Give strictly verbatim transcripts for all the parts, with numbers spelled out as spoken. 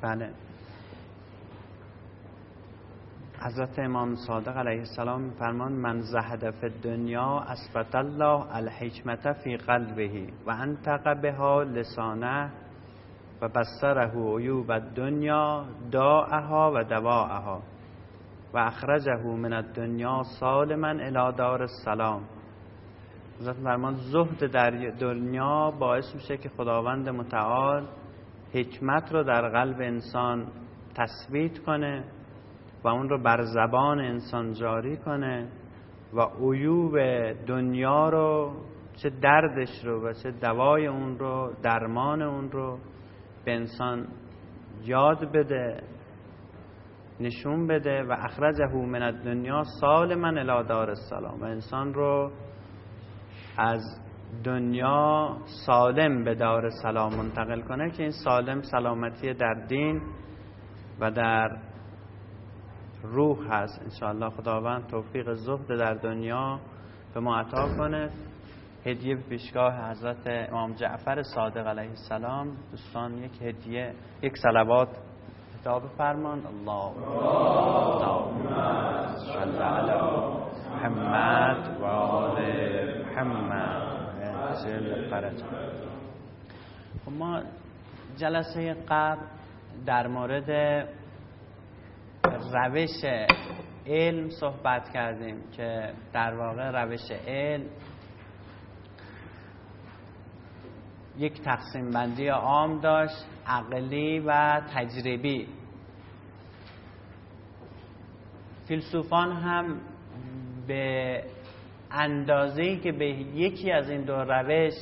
بله. حضرت امام صادق علیه السلام می‌فرمان من زهد فی الدنیا اثبت الله الحکمت فی قلبه و انطق بها لسانه و بصره عیوب الدنیا داءها و دواءها و اخرجه من الدنیا سالما الی دار السلام. حضرت فرمان زهد در دنیا باعث میشه که خداوند متعال حکمت رو در قلب انسان تثبیت کنه و اون رو بر زبان انسان جاری کنه و عیوب دنیا رو، چه دردش رو و چه دوای اون رو، درمان اون رو به انسان یاد بده، نشون بده. و اخرجه من الدنیا سالما الی دار السلام، و انسان رو از دنیا سالم به دار سلام منتقل کنه، که این سالم سلامتی در دین و در روح هست. انشاءالله خداوند توفیق زهد در دنیا به ما عطا کنه. هدیه به پیشگاه حضرت امام جعفر صادق علیه السلام. دوستان یک هدیه، یک صلوات اهدا بفرمان. اللهم صل علی محمد و آل محمد عجل فرجهم. ما جلسه قبل در مورد روش علم صحبت کردیم که در واقع روش علم یک تقسیم بندی عام داشت، عقلی و تجربی. فیلسوفان هم به اندازه‌ای که به یکی از این دو روش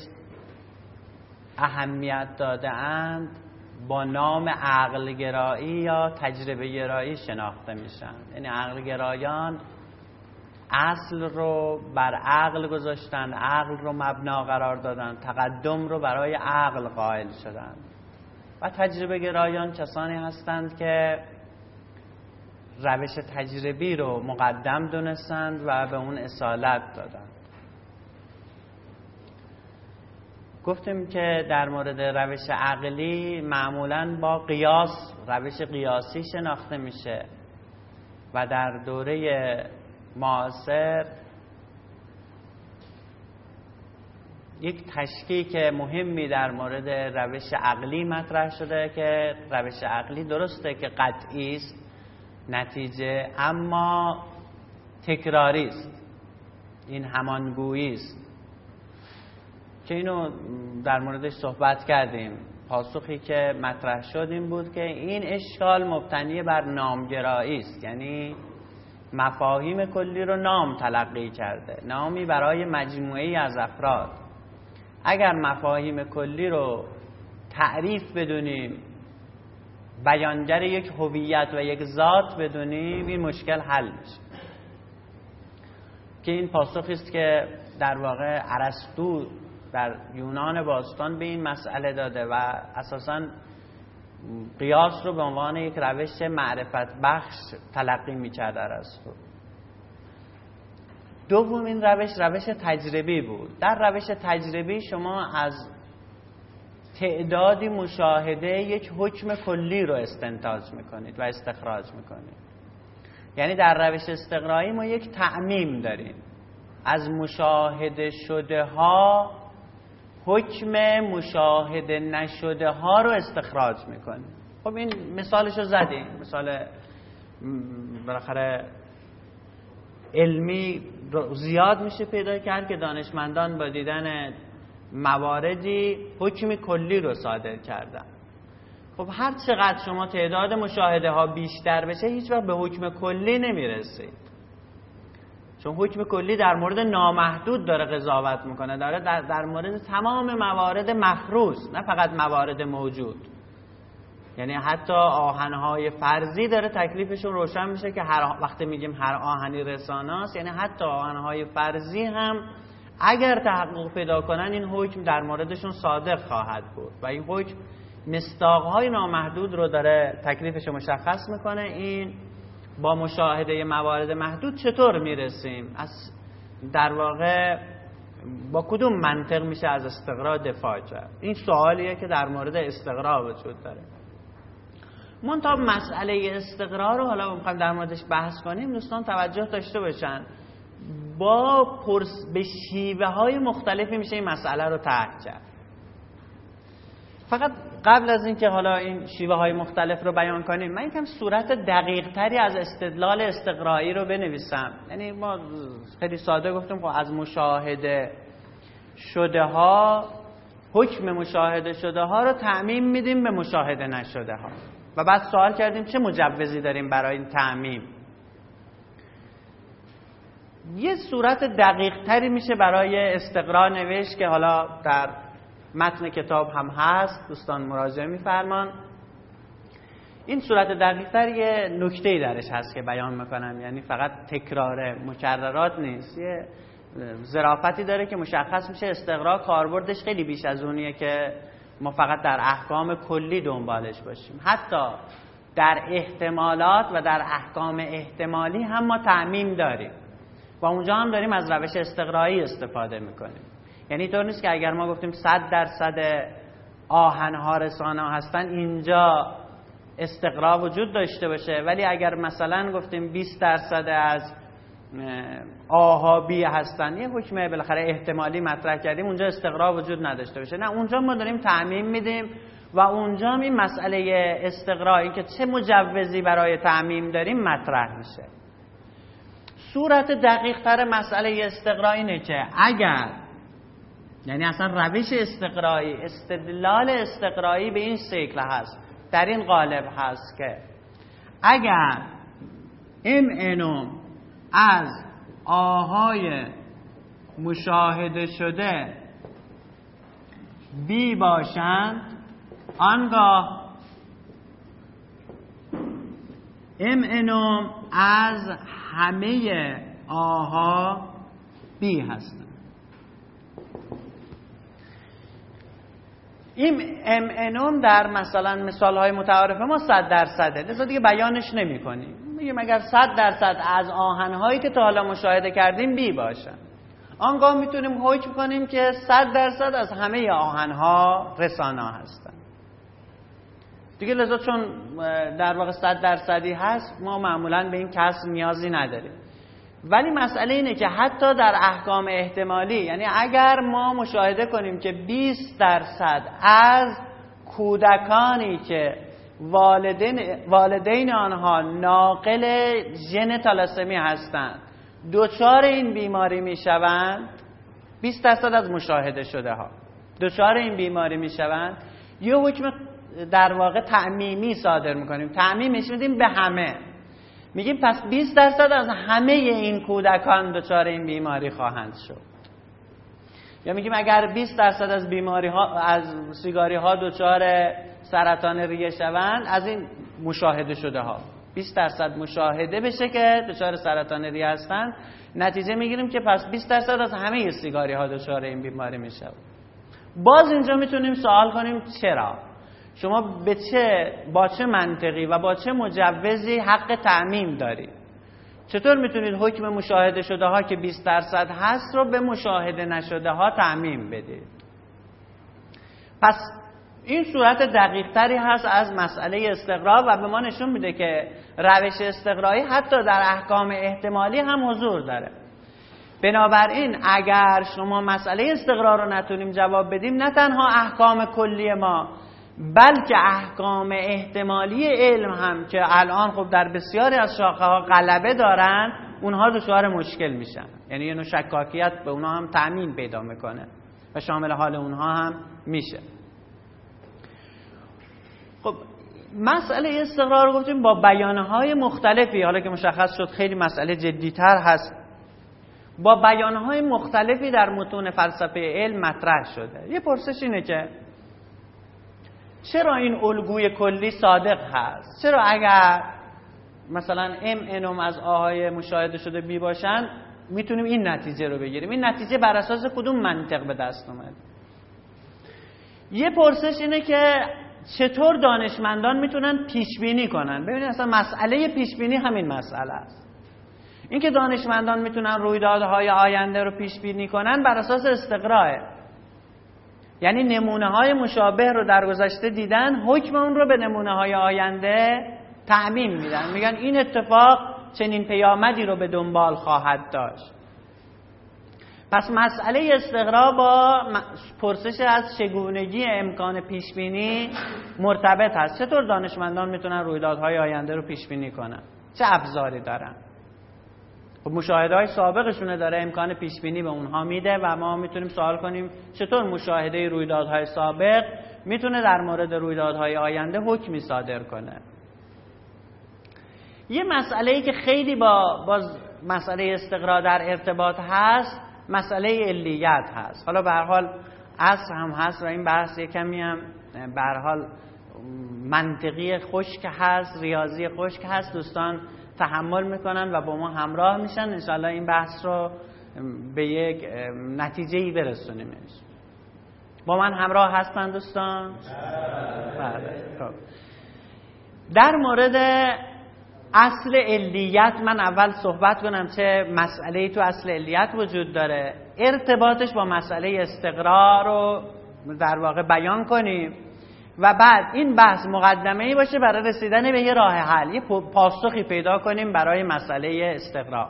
اهمیت داده اند با نام عقل گرایی یا تجربه گرایی شناخته میشن. یعنی عقل گرایان اصل رو بر عقل گذاشتن، عقل رو مبنا قرار دادن، تقدم رو برای عقل قائل شدن. و تجربه گرایان کسانی هستند که روش تجربی رو مقدم دونستند و به اون اصالت دادند. گفتیم که در مورد روش عقلی معمولاً با قیاس، روش قیاسی شناخته میشه و در دوره معاصر یک تشکیک مهمی در مورد روش عقلی مطرح شده که روش عقلی درسته که قطعی است نتیجه، اما تکراری است، این همانگویی است که اینو در موردش صحبت کردیم. پاسخی که مطرح شد این بود که این اشکال مبتنی بر نامگرایی است، یعنی مفاهیم کلی رو نام تلقی کرده، نامی برای مجموعه‌ای از افراد. اگر مفاهیم کلی رو تعریف بدونیم، بیانگر یک هویت و یک ذات بدونیم، این مشکل حل میشه. که این پاسخی است که در واقع ارسطو در یونان باستان به این مسئله داده و اساساً قیاس رو به عنوان یک روش معرفت بخش تلقی می‌کرد ارسطو. دومین روش روش تجربی بود. در روش تجربی شما از تعدادی مشاهده یک حکم کلی رو استنتاج میکنید و استخراج میکنید. یعنی در روش استقرایی ما یک تعمیم داریم، از مشاهده شده ها حکم مشاهده نشده ها رو استخراج میکنیم. خب این مثالش رو زدیم، مثال بالاخره علمی زیاد میشه پیدا کرد که دانشمندان با دیدن مواردی حکم کلی رو صادر کردن. خب هر چقدر شما تعداد مشاهده ها بیشتر بشه هیچ وقت به حکم کلی نمیرسید، چون حکم کلی در مورد نامحدود داره قضاوت میکنه، داره در, در مورد تمام موارد مخروص، نه فقط موارد موجود. یعنی حتی آهنهای فرضی داره تکلیفشون روشن میشه که هر وقتی میگیم هر آهنی رساناست، یعنی حتی آهنهای فرضی هم اگر تحقق پیدا کنن این حکم در موردشون صادق خواهد بود و این حکم مصداقهای نامحدود رو داره تکلیفش مشخص میکنه. این با مشاهده موارد محدود چطور میرسیم؟ از در واقع با کدوم منطق میشه از استقرا دفاع کرد؟ این سوالیه که در مورد استقرا وجود داره. منتها مسئله استقرار رو حالا میخوایم در موردش بحث کنیم، دوستان توجه داشته باشن با پرس به شیوه های مختلفی میشه این مسئله رو طرح کرد. فقط قبل از اینکه حالا این شیوه های مختلف رو بیان کنیم، من یکم صورت دقیق تری از استدلال استقرایی رو بنویسم. یعنی ما خیلی ساده گفتیم خب از مشاهده شده ها، حکم مشاهده شده ها رو تعمیم میدیم به مشاهده نشده ها و بعد سوال کردیم چه مجوزی داریم برای این تعمیم. یه صورت دقیق تری میشه برای استقرا نوشت که حالا در متن کتاب هم هست، دوستان مراجعه میفرمان. این صورت دقیق تر یه نکته‌ای درش هست که بیان میکنم، یعنی فقط تکرار مکررات نیست، یه ظرافتی داره که مشخص میشه استقرا کاربردش خیلی بیش از اونیه که ما فقط در احکام کلی دنبالش باشیم. حتی در احتمالات و در احکام احتمالی هم ما تعمیم داریم و اونجا هم داریم از روش استقرایی استفاده میکنیم. یعنی طور نیست که اگر ما گفتیم صد درصد آهنها رسانه هستن اینجا استقرا وجود داشته باشه، ولی اگر مثلا گفتیم بیست درصد از آها بی هستن، یه حکم بالاخره احتمالی مطرح کردیم، اونجا استقرا وجود نداشته باشه. نه، اونجا ما داریم تعمیم میدیم و اونجا این مسئله استقرایی که چه مجوزی برای تعمیم داریم مطرح میشه. صورت دقیق تر مسئله استقرا اینه که اگر، یعنی اصلا روش استقرایی، استدلال استقرایی به این شکل هست، در این قالب هست که اگر ام انوم از آهای مشاهده شده بی باشند، آنگاه ام انوم از همه آها بی هستند. این ام انوم در مثلا مثال های متعارف ما صد درصده، لذا دیگه بیانش نمی کنیم. میگیم اگر صد درصد از آهن هایی که تا حالا مشاهده کردیم بی باشن، آنگاه میتونیم حکم کنیم که صد درصد از همه آهن ها رسانه هستن دیگه. لذا چون در واقع صد درصدی هست، ما معمولا به این کسر نیازی نداریم. ولی مسئله اینه که حتی در احکام احتمالی، یعنی اگر ما مشاهده کنیم که بیست درصد از کودکانی که والدین, والدین آنها ناقل ژن تالاسمی هستند دچار این بیماری میشوند، بیست درصد از مشاهده شده ها دچار این بیماری میشوند، یه حکم در واقع تعمیمی صادر میکنیم، تعمیمش میدیم به همه. میگیم پس بیست درصد از همه این کودکان دچار این بیماری خواهند شد. یا میگیم اگر بیست درصد از بیماری ها، از سیگاری ها دچار سرطان ریه شوند، از این مشاهده شده ها بیست درصد مشاهده بشه که دچار سرطان ریه هستند، نتیجه میگیریم که پس بیست درصد از همه سیگاری ها دچار این بیماری میشوند. باز اینجا میتونیم سوال کنیم چرا؟ شما به چه با چه منطقی و با چه مجوزی حق تعمیم دارید؟ چطور میتونید حکم مشاهده شده ها که بیست درصد هست رو به مشاهده نشده ها تعمیم بدید؟ پس این صورت دقیق تری هست از مسئله استقرا و به ما نشون میده که روش استقرایی حتی در احکام احتمالی هم حضور داره. بنابراین اگر شما مسئله استقرا رو نتونیم جواب بدیم، نه تنها احکام کلی ما بلکه احکام احتمالی علم هم که الان خب در بسیاری از شاخه ها غلبه دارن، اونها دچار مشکل میشن. یعنی یه نوع شکاکیت به اونها هم تعمیم پیدا میکنه و شامل حال اونها هم میشه. خب مسئله استقرار رو گفتیم با بیانهای مختلفی، حالا که مشخص شد خیلی مسئله جدیتر هست، با بیانهای مختلفی در متون فلسفه علم مطرح شده. یه پرسش اینه که چرا این الگوی کلی صادق هست؟ چرا اگر مثلا ام انوم از آهای مشاهده شده بی باشن میتونیم این نتیجه رو بگیریم؟ این نتیجه بر اساس کدوم منطق به دست اومد؟ یه پرسش اینه که چطور دانشمندان میتونن پیش بینی کنن؟ ببینید اصلا مسئله پیش بینی همین مسئله است. اینکه دانشمندان میتونن رویدادهای آینده رو پیش بینی کنن بر اساس استقراه. یعنی نمونه های مشابه رو در گذشته دیدن، حکم اون رو به نمونه های آینده تعمیم میدن، میگن این اتفاق چنین پیامدی رو به دنبال خواهد داشت. پس مسئله استقرا با پرسش از چگونگی امکان پیشبینی مرتبط هست. چطور دانشمندان میتونن رویدادهای آینده رو پیشبینی کنن؟ چه ابزاری دارن؟ خب مشاهده های سابقشونه داره امکان پیشبینی به اونها میده و ما میتونیم سوال کنیم چطور مشاهده رویدادهای سابق میتونه در مورد رویدادهای آینده حکمی صادر کنه. یه مسئله‌ای که خیلی با باز مسئله استقرا در ارتباط هست، مسئله علیت هست. حالا به هر حال اصل هم هست و این بحث یه کمی هم به هر حال منطقی خشک هست، ریاضی خشک هست، دوستان تحمل میکنن و با ما همراه میشن، انشاءالله این بحث رو به یک نتیجه‌ای برسونیمش. با من همراه هستن دوستان؟ بله. خب در مورد اصل علیت من اول صحبت کنم چه مسئله‌ای تو اصل علیت وجود داره، ارتباطش با مسئله استقرار رو در واقع بیان کنیم و بعد این بحث مقدمه‌ای باشه برای رسیدن به یه راه حل، یه پاسخی پیدا کنیم برای مسئله استقرار.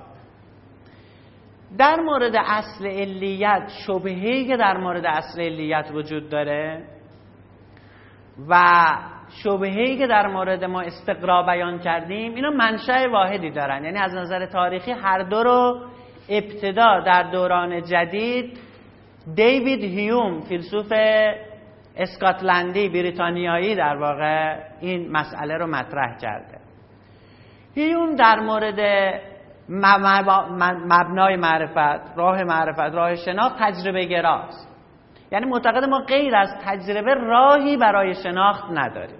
در مورد اصل علیت شبهه‌ای که در مورد اصل علیت وجود داره و شبهه‌ای که در مورد ما استقرا بیان کردیم، اینا منشأ واحدی دارن، یعنی از نظر تاریخی هر دو رو ابتدا در دوران جدید دیوید هیوم فیلسوف اسکاتلندی بریتانیایی در واقع این مسئله رو مطرح کرده. هیوم در مورد مبنای معرفت، راه معرفت، راه شناخت تجربه گراست، یعنی معتقد ما غیر از تجربه راهی برای شناخت نداریم،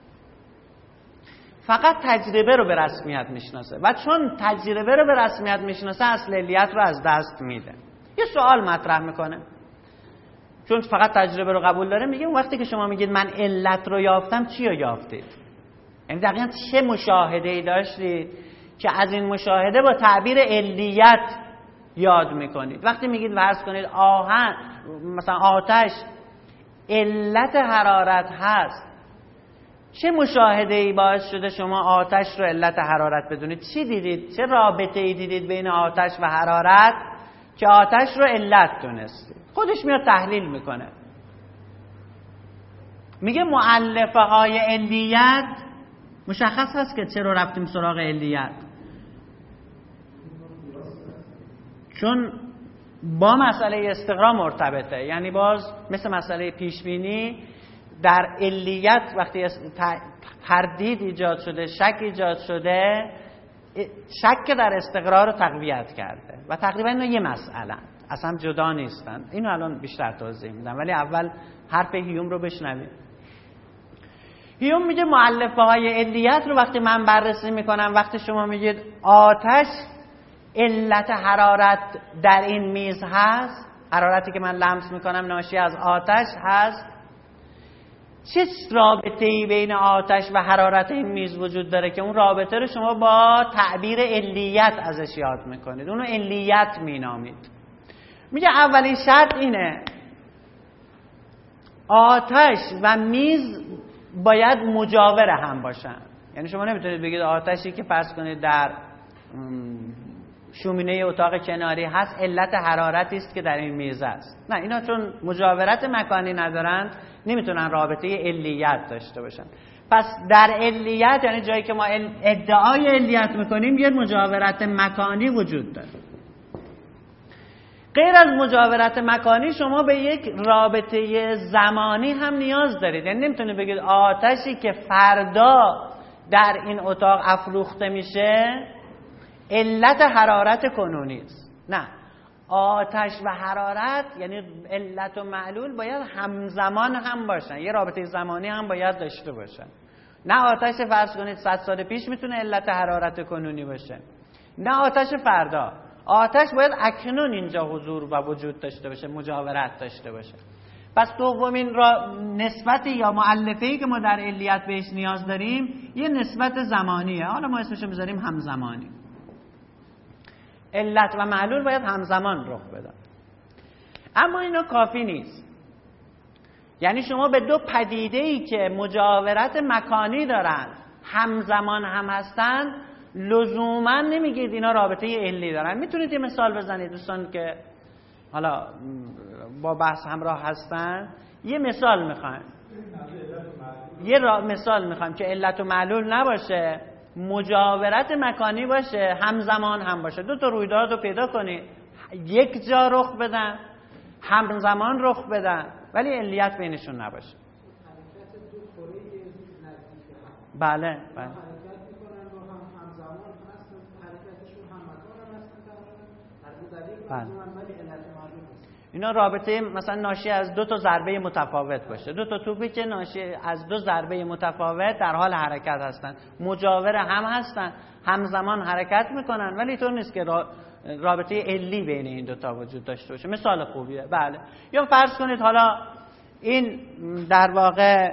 فقط تجربه رو به رسمیت میشناسه و چون تجربه رو به رسمیت میشناسه اصل علیت رو از دست میده. یه سوال مطرح میکنه، چون فقط تجربه رو قبول داره، میگه اون وقتی که شما میگید من علت رو یافتم چی رو یافتید؟ یعنی دقیقاً چه مشاهده‌ای داشتید که از این مشاهده با تعبیر علیت یاد میکنید؟ وقتی میگید فرض کنید آهن مثلا آتش علت حرارت هست، چه مشاهده‌ای باعث شده شما آتش رو علت حرارت بدونید؟ چی دیدید؟ چه رابطه‌ای دیدید بین آتش و حرارت که آتش رو علت دونستید؟ خودش میاد تحلیل میکنه، میگه مؤلفه های علیت مشخص هست که چرا رفتیم سراغ علیت، چون با مسئله استقرا مرتبطه. یعنی باز مثل مسئله پیشبینی در علیت وقتی تردید ایجاد شده، شک ایجاد شده، شک در استقرار رو تقویت کرده و تقریبا اینا یه مسئله اصلا جدا نیستن. اینو الان بیشتر توضیح میدم ولی اول حرف هیوم رو بشنوید. هیوم میگه مؤلفه های علیت رو وقتی من بررسی میکنم، وقتی شما میگید آتش علت حرارت در این میز هست، حرارتی که من لمس میکنم ناشی از آتش هست، چه رابطه‌ای بین آتش و حرارت این میز وجود داره که اون رابطه رو شما با تعبیر علیت ازش یاد میکنید، اونو علیت مینامید. میگه اولین شرط اینه آتش و میز باید مجاور هم باشن. یعنی شما نمیتونید بگید آتشی که فرض کنید در شومینه اتاق کناری هست علت حرارتی است که در این میز است. نه، اینا چون مجاورت مکانی ندارن نمیتونن رابطه علیت داشته باشن. پس در علیت یعنی جایی که ما ادعای علیت میکنیم یه مجاورت مکانی وجود داره. غیر از مجاورت مکانی شما به یک رابطه زمانی هم نیاز دارید. یعنی نمیتونید بگید آتشی که فردا در این اتاق افروخته میشه علت حرارت کنونی است. نه، آتش و حرارت یعنی علت و معلول باید همزمان هم باشن، یه رابطه زمانی هم باید داشته باشن. نه آتش فرض کنید صد سال پیش میتونه علت حرارت کنونی باشه، نه آتش فردا. آتش باید اکنون اینجا حضور و وجود داشته باشه، مجاورت داشته باشه. پس دومین را نسبتی یا مؤلفه‌ای که ما در علیت بهش نیاز داریم یه نسبت زمانیه. حالا ما اسمشو بذاریم همزمانی. علت و معلول باید همزمان رخ بدن. اما اینا کافی نیست. یعنی شما به دو پدیده‌ای که مجاورت مکانی دارن همزمان هم هستن لزوما نمیگید اینا رابطه علی دارن. میتونید یه مثال بزنید دوستان که حالا با بحث همراه هستن؟ یه مثال میخوایم، یه مثال میخوایم که علت و معلول نباشه، مجاورت مکانی باشه، همزمان هم باشه. دو تا رویداد رو پیدا کنید یک جا رخ بدن، همزمان رخ بدن، ولی علیت بینشون نباشه. بله بله بله. اینا رابطه مثلا ناشی از دو تا ضربه متفاوت باشه، دو تا توپی که ناشی از دو ضربه متفاوت در حال حرکت هستن، مجاور هم هستن، همزمان حرکت میکنن، ولی طور نیست که رابطه علی بین این دو تا وجود داشته باشه. مثال خوبیه. بله. یا فرض کنید حالا این در واقع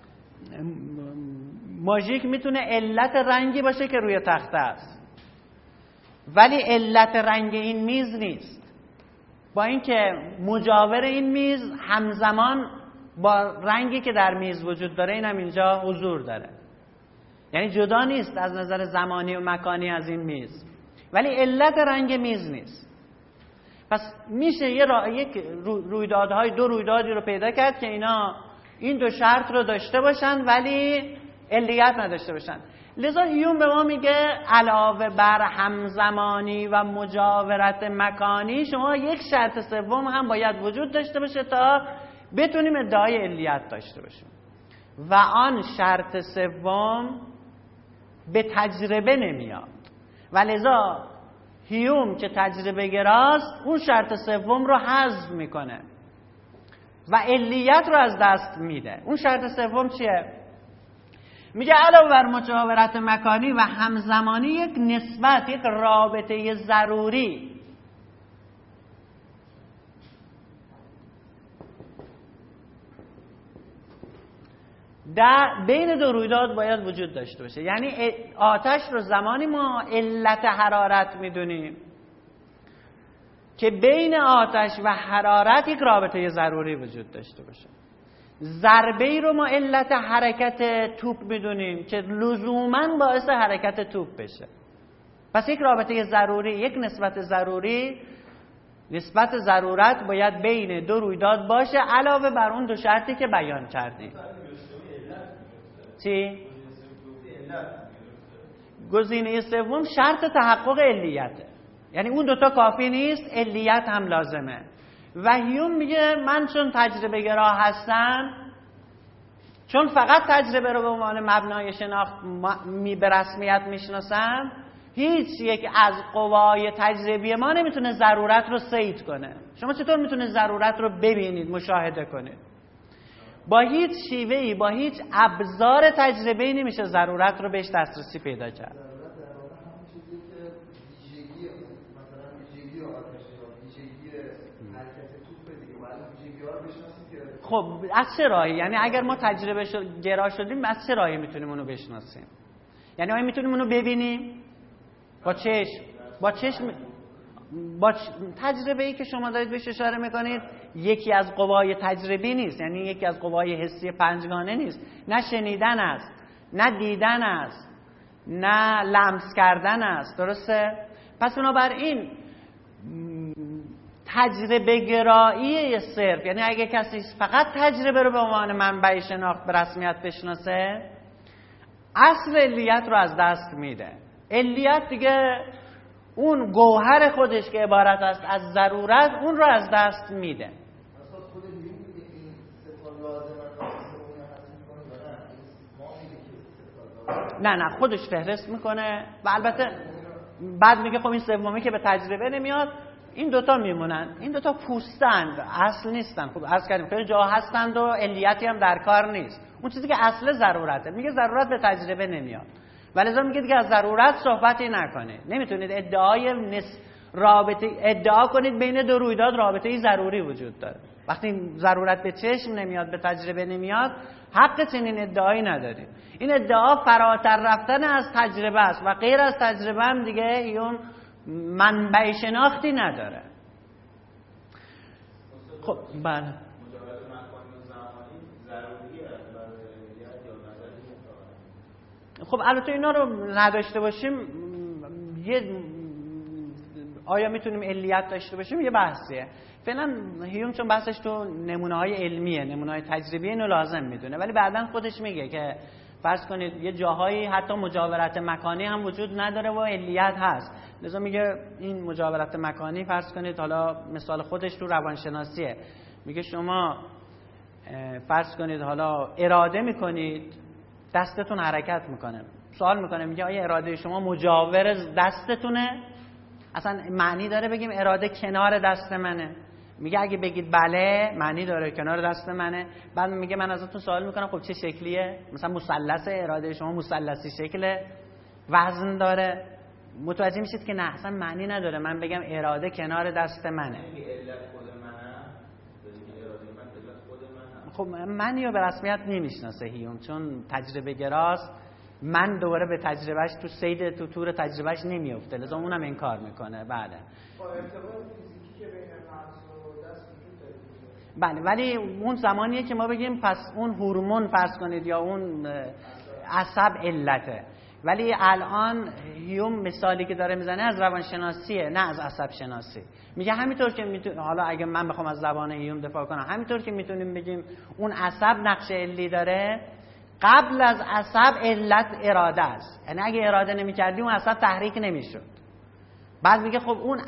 ماژیک میتونه علت رنگی باشه که روی تخته است، ولی علت رنگ این میز نیست، با اینکه مجاور این میز همزمان با رنگی که در میز وجود داره اینم اینجا حضور داره، یعنی جدا نیست از نظر زمانی و مکانی از این میز، ولی علت رنگ میز نیست. پس میشه یه را... یک رویدادهای دو رویدادی رو پیدا کرد که اینا این دو شرط رو داشته باشن ولی علیت نداشته باشن. لذا هیوم به ما میگه علاوه بر همزمانی و مجاورت مکانی شما یک شرط سوم هم باید وجود داشته باشه تا بتونیم ادعای علیت داشته باشیم، و آن شرط سوم به تجربه نمیاد، و لذا هیوم که تجربه گراست اون شرط سوم رو حذف میکنه و علیت رو از دست میده. اون شرط سوم چیه؟ میگه علاوه بر مجاورت مکانی و همزمانی یک نسبت، یک رابطه ضروری در بین دو رویداد باید وجود داشته باشه. یعنی آتش رو زمانی ما علت حرارت میدونیم که بین آتش و حرارت یک رابطه ضروری وجود داشته باشه. ضربه‌ای رو ما علت حرکت توپ میدونیم که لزوماً باعث حرکت توپ بشه. پس یک رابطه ضروری، یک نسبت ضروری، نسبت ضرورت باید بین دو رویداد باشه علاوه بر اون دو شرطی که بیان کردیم. چی؟ گزینه سوم شرط تحقق علیته، یعنی اون دوتا کافی نیست، علیت هم لازمه. و هیوم میگه من چون تجربه گرا هستم، چون فقط تجربه رو به عنوان مبنای شناخت می به رسمیت میشناسم، هیچ یک از قوای تجربی ما نمیتونه ضرورت رو صید کنه. شما چطور میتونه ضرورت رو ببینید، مشاهده کنید؟ با هیچ شیوهی، با هیچ ابزار تجربه‌ای نمیشه ضرورت رو بهش دسترسی پیدا کرد. خب از چه راهی؟ یعنی اگر ما تجربه گرا شدیم از چه راهی میتونیم اونو بشناسیم؟ یعنی آیا میتونیم اونو ببینیم؟ با چشم؟ با چشم با چ... تجربه ای که شما دارید بهش اشاره میکنید یکی از قوای تجربی نیست، یعنی یکی از قوای حسی پنجگانه نیست. نه شنیدن است، نه دیدن است، نه لمس کردن است. درسته؟ پس بنابراین تجربه گرایی صرف، یعنی اگه کسی فقط تجربه رو به عنوان منبع شناخت به رسمیت بشناسه، اصل علیت رو از دست میده. علیت دیگه اون گوهر خودش که عبارت است از ضرورت، اون رو از دست میده. نه نه خودش فهرست میکنه و البته بعد میگه خب این سومی که به تجربه نمیاد، این دوتا میمونن. این دوتا پوستند، اصل نیستن. خب عرض کردیم خیلی جا هستند و علیتی هم در کار نیست. اون چیزی که اصل ضرورته، میگه ضرورت به تجربه نمیاد، ولذا میگه دیگه از ضرورت صحبتی نکنید. نمیتونید ادعای نس... رابطه ادعا کنید بین دو رویداد رابطه ضروری وجود داره. وقتی ضرورت به چشم نمیاد، به تجربه نمیاد، حق چنین ادعایی ندارید. این ادعا فراتر رفتن از تجربه است و غیر از تجربه هم دیگه اون منبع شناختی نداره. خب بله خب البته اینا رو نداشته باشیم، یه آیا میتونیم علیت داشته باشیم یه بحثیه. فعلا هیوم چون بحثش تو نمونه‌های علمیه، نمونه‌های تجربی، اینو لازم میدونه، ولی بعداً خودش میگه که فرض کنید یه جاهایی حتی مجاورت مکانی هم وجود نداره و علیت هست. لذا میگه این مجاورت مکانی فرض کنید، حالا مثال خودش تو روانشناسیه، میگه شما فرض کنید حالا اراده میکنید دستتون حرکت میکنه، سوال میکنه میگه آیا اراده شما مجاور دستتونه؟ اصلا معنی داره بگیم اراده کنار دست منه؟ میگه اگه بگید بله معنی داره کنار دست منه. بعد میگه من ازتون سوال میکنم خب چه شکلیه؟ مثلا مثلث اراده شما مثلثی شکله، وزن داره؟ متوجه میشید که نه اصلا معنی نداره من بگم اراده کنار دست منه. خب من یا به رسمیت نمیشناسه هیوم چون تجربه گراست، من دوباره به تجربهش تو سید تو تور تجربهش نمیفته، لذا اونم انکار میکنه. بله بله ولی اون زمانیه که ما بگیم پس اون هورمون فرض کنید یا اون عصب علته، ولی الان هیوم مثالی که داره میزنه از روانشناسیه نه از عصب شناسی. میگه همینطور که میتون... حالا اگه من بخوام از زبان هیوم دفاع کنم، همینطور که میتونیم بگیم اون عصب نقش علی داره، قبل از عصب علت اراده است. یعنی اگه اراده نمی‌کردی اون عصب تحریک نمی‌شد. بعد میگه خب اون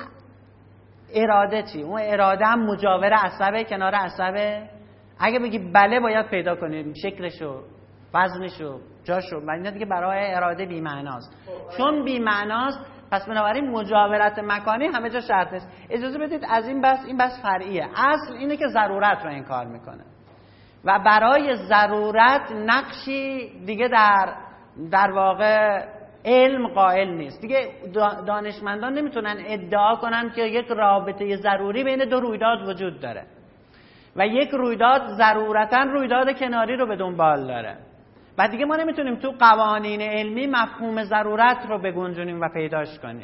اراده چی؟ اون اراده هم مجاور عصبه، کنار عصبه. اگه بگی بله باید پیدا کنیم شکلشو، وزنشو، جاشو. ولی دیگه برای اراده بی معناست. چون بی معناست پس بنابراین مجاورت مکانی همه جا شرط نیست. اجازه بدید از این بحث، این بحث فرعیه. اصل اینه که ضرورت رو انکار میکنه و برای ضرورت نقشی دیگه در در واقع علم قائل نیست. دیگه دانشمندان نمیتونن ادعا کنن که یک رابطه ضروری بین دو رویداد وجود داره و یک رویداد ضرورتاً رویداد کناری رو به دنبال داره. بعد دیگه ما نمیتونیم تو قوانین علمی مفهوم ضرورت رو بگنجونیم و پیداش کنیم.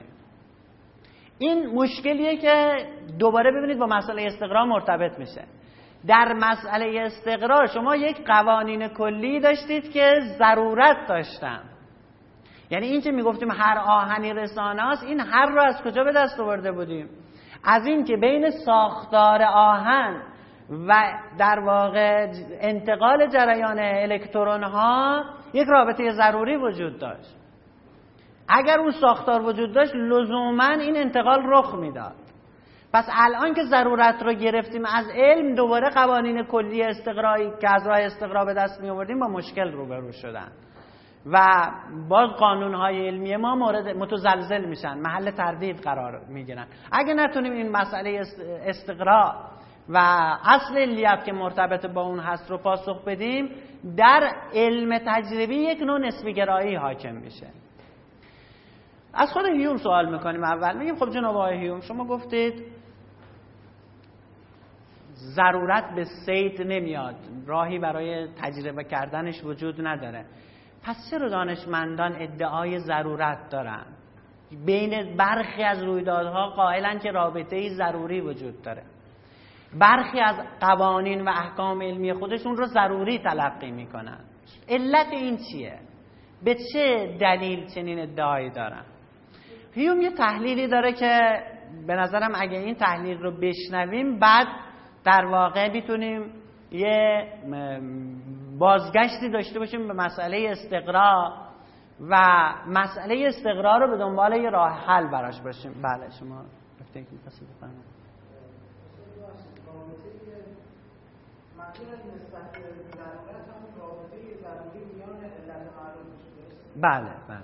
این مشکلیه که دوباره ببینید با مسئله استقرا مرتبط میشه. در مسئله استقرار شما یک قوانین کلی داشتید که ضرورت داشتن. یعنی این که میگفتیم هر آهنی رسانه است، این هر رو از کجا به دست آورده بودیم؟ از این که بین ساختار آهن و در واقع انتقال جریان الکترون ها یک رابطه ضروری وجود داشت. اگر اون ساختار وجود داشت لزوما این انتقال رخ میداد. پس الان که ضرورت رو گرفتیم از علم، دوباره قوانین کلی استقرایی که از راه استقرا به دست می آوردیم با مشکل روبرو شدن و باز قانون‌های علمی ما مورد متزلزل میشن، محل تردید قرار میگیرن. اگه نتونیم این مسئله استقرا و اصل علیت که مرتبط با اون هست رو پاسخ بدیم، در علم تجربی یک نوع نسبی گرایی حاکم میشه. از خود هیوم سوال میکنیم. اول میگیم خب جناب آقای هیوم شما گفتید ضرورت به صید نمیاد، راهی برای تجربه کردنش وجود نداره، پس چرا دانشمندان ادعای ضرورت دارن؟ بین برخی از رویدادها قائلن که رابطه‌ای ضروری وجود داره، برخی از قوانین و احکام علمی خودشون رو ضروری تلقی میکنن. علت این چیه؟ به چه دلیل چنین ادعایی دارن؟ هیوم یه تحلیلی داره که به نظرم اگه این تحلیل رو بشنویم بعد در واقع میتونیم یه بازگشتی داشته باشیم به مسئله استقرا و مسئله استقرا رو به دنبال یه راه حل براش باشیم. بله شما نکته که می‌خواستید بفرمایید. بله بله.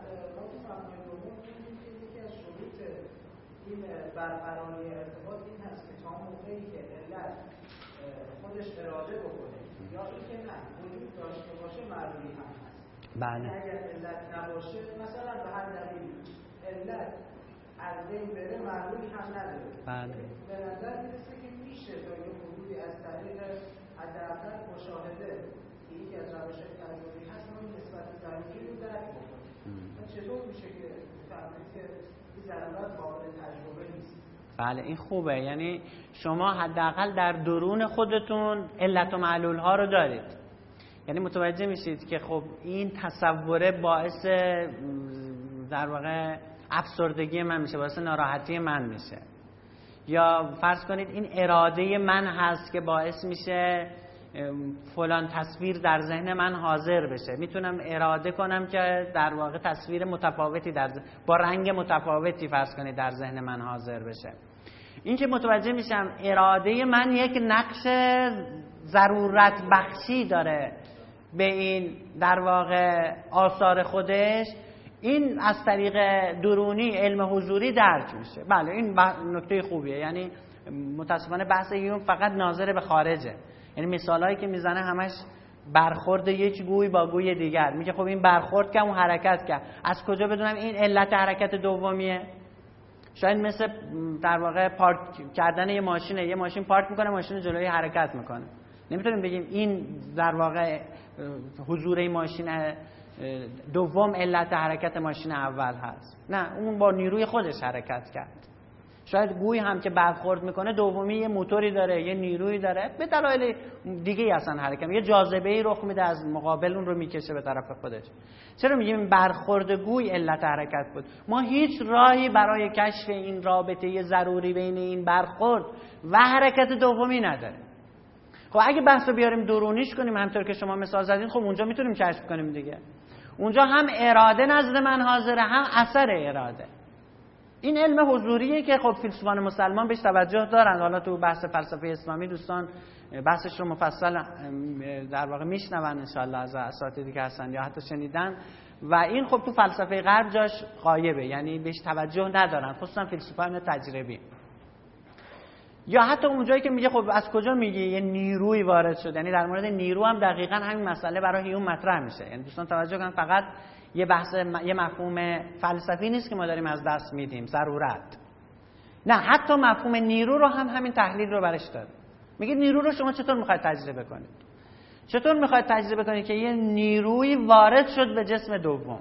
این برقراری ارتباط این هست که تا موقعی که علت خودش اراده بکنه یا اینکه نه وجود داشته باشه معلولی هم هست. بله. اگر علت نباشه مثلا به هر دلیل علت از بین بره معلولی هم نداره. بله. به نظر میرسه که میشه تا یه حدودی از طریق حداقل مشاهده که یکی از روش‌های تجربی هست ما نسبت ضروری رو درک بکنیم. چطور میشه که فهمید که ضرورت قابل تجربه نیست؟ بله این خوبه، یعنی شما حداقل در درون خودتون علت و معلول ها رو دارید. یعنی متوجه میشید که خب این تصوره باعث در واقع افسردگی من میشه، باعث ناراحتی من میشه. یا فرض کنید این اراده من هست که باعث میشه فلان تصویر در ذهن من حاضر بشه. میتونم اراده کنم که در واقع تصویر متفاوتی در ذهن، با رنگ متفاوتی فرض کنید در ذهن من حاضر بشه. این که متوجه میشم اراده من یک نقش ضرورت بخشی داره به این در واقع آثار خودش، این از طریق درونی علم حضوری درک میشه. بله این نکته خوبیه. یعنی متاسفانه بحث هیوم فقط ناظر به خارجه، یعنی مثالایی که میزنه همش برخورد یک گوی با گوی دیگر. میگه خب این برخورد که اون حرکت کرد، از کجا بدونم این علت حرکت دومیه؟ شاید مثل در واقع پارک کردن یه ماشینه، یه ماشین پارک میکنه، ماشین جلوی حرکت میکنه. نمیتونیم بگیم این در واقع حضور این ماشین دوم علت حرکت ماشین اول هست. نه، اون با نیروی خودش حرکت کرد. شاید گوی هم که برخورد میکنه دومی یه موتوری داره، یه نیروی داره، به دلایل دیگه اصلا حرکت، یه جاذبه‌ای رخ میده از مقابل اون رو میکشه به طرف خودش. چرا میگیم برخورد گوی علت حرکت بود؟ ما هیچ راهی برای کشف این رابطه ضروری بین این برخورد و حرکت دومی نداریم. خب اگه بحثو بیاریم درونیش کنیم همونطور که شما مثال زدین، خب اونجا میتونیم کشف کنیم دیگه. اونجا هم اراده نزد من حاضره، هم اثر اراده. این علم حضوریه که خب فیلسوفان مسلمان بهش توجه دارن. حالا تو بحث فلسفه اسلامی دوستان بحثش رو مفصل در واقع میشنون ان شاء الله از اساتیدی که هستن یا حتی شنیدن، و این خب تو فلسفه غرب جاش غایبه، یعنی بهش توجه ندارن، خصوصا فیلسوفان تجربی. یا حتی اونجایی که میگه خب از کجا میگی یه نیروی وارد شد، یعنی در مورد نیرو هم دقیقاً همین مسئله برای هیوم مطرح میشه. یعنی دوستان توجه کنن فقط یه بحث یه مفهوم فلسفی نیست که ما داریم از دست میدیم، ضرورت. نه، حتی مفهوم نیرو رو هم همین تحلیل رو برش داره. میگه نیرو رو شما چطور میخواید تجربه کنید؟ چطور میخواید تجربه کنید که یه نیروی وارد شد به جسم دوم؟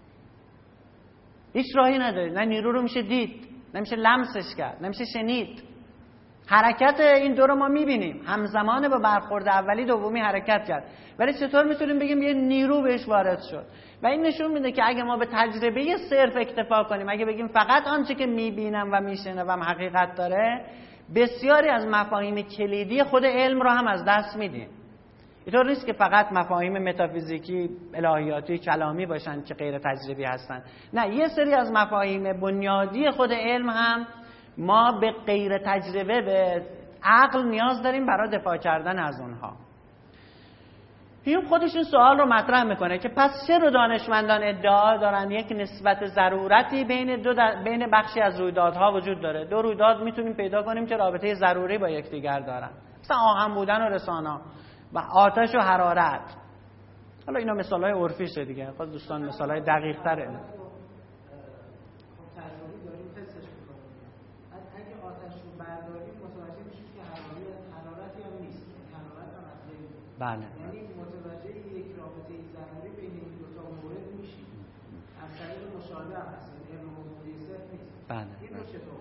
هیچ راهی ندارید. نه نیرو رو میشه دید، نمیشه لمسش کرد، نمیشه شنید. حرکت این دو رو ما میبینیم، همزمان با برخورد اولی دومی حرکت کرد، ولی چطور میتونیم بگیم یه نیرو بهش وارد شد؟ و این نشون میده که اگه ما به تجربه صرف اکتفا کنیم، اگه بگیم فقط آنچه که میبینم و میشنوم حقیقت داره، بسیاری از مفاهیم کلیدی خود علم رو هم از دست میدیم. اینطور نیست که فقط مفاهیم متافیزیکی، الهیاتی، کلامی باشن که غیر تجربی هستن. نه، یه سری از مفاهیم بنیادی خود علم هم ما به غیر تجربه، به عقل نیاز داریم برای دفاع کردن از اونها. هیوم خودش این سوال رو مطرح میکنه که پس چرا دانشمندان ادعا دارن یک نسبت ضرورتی بین دو در... بین بخشی از رویدادها وجود داره؟ دو رویداد میتونیم پیدا کنیم که رابطه ضروری با یکدیگر دارن، مثلا آهن بودن و رسانه و آتش و حرارت. حالا اینا مثالای عرفیشه دیگه، خود دوستان مثالای دقیق تره. بله. یعنی متوجه یک رابطه ضروری بین این دو تا مورد میشید. از طریق مشاهده هم هست، علم حضوری صرف نیست. بله. این رو چطور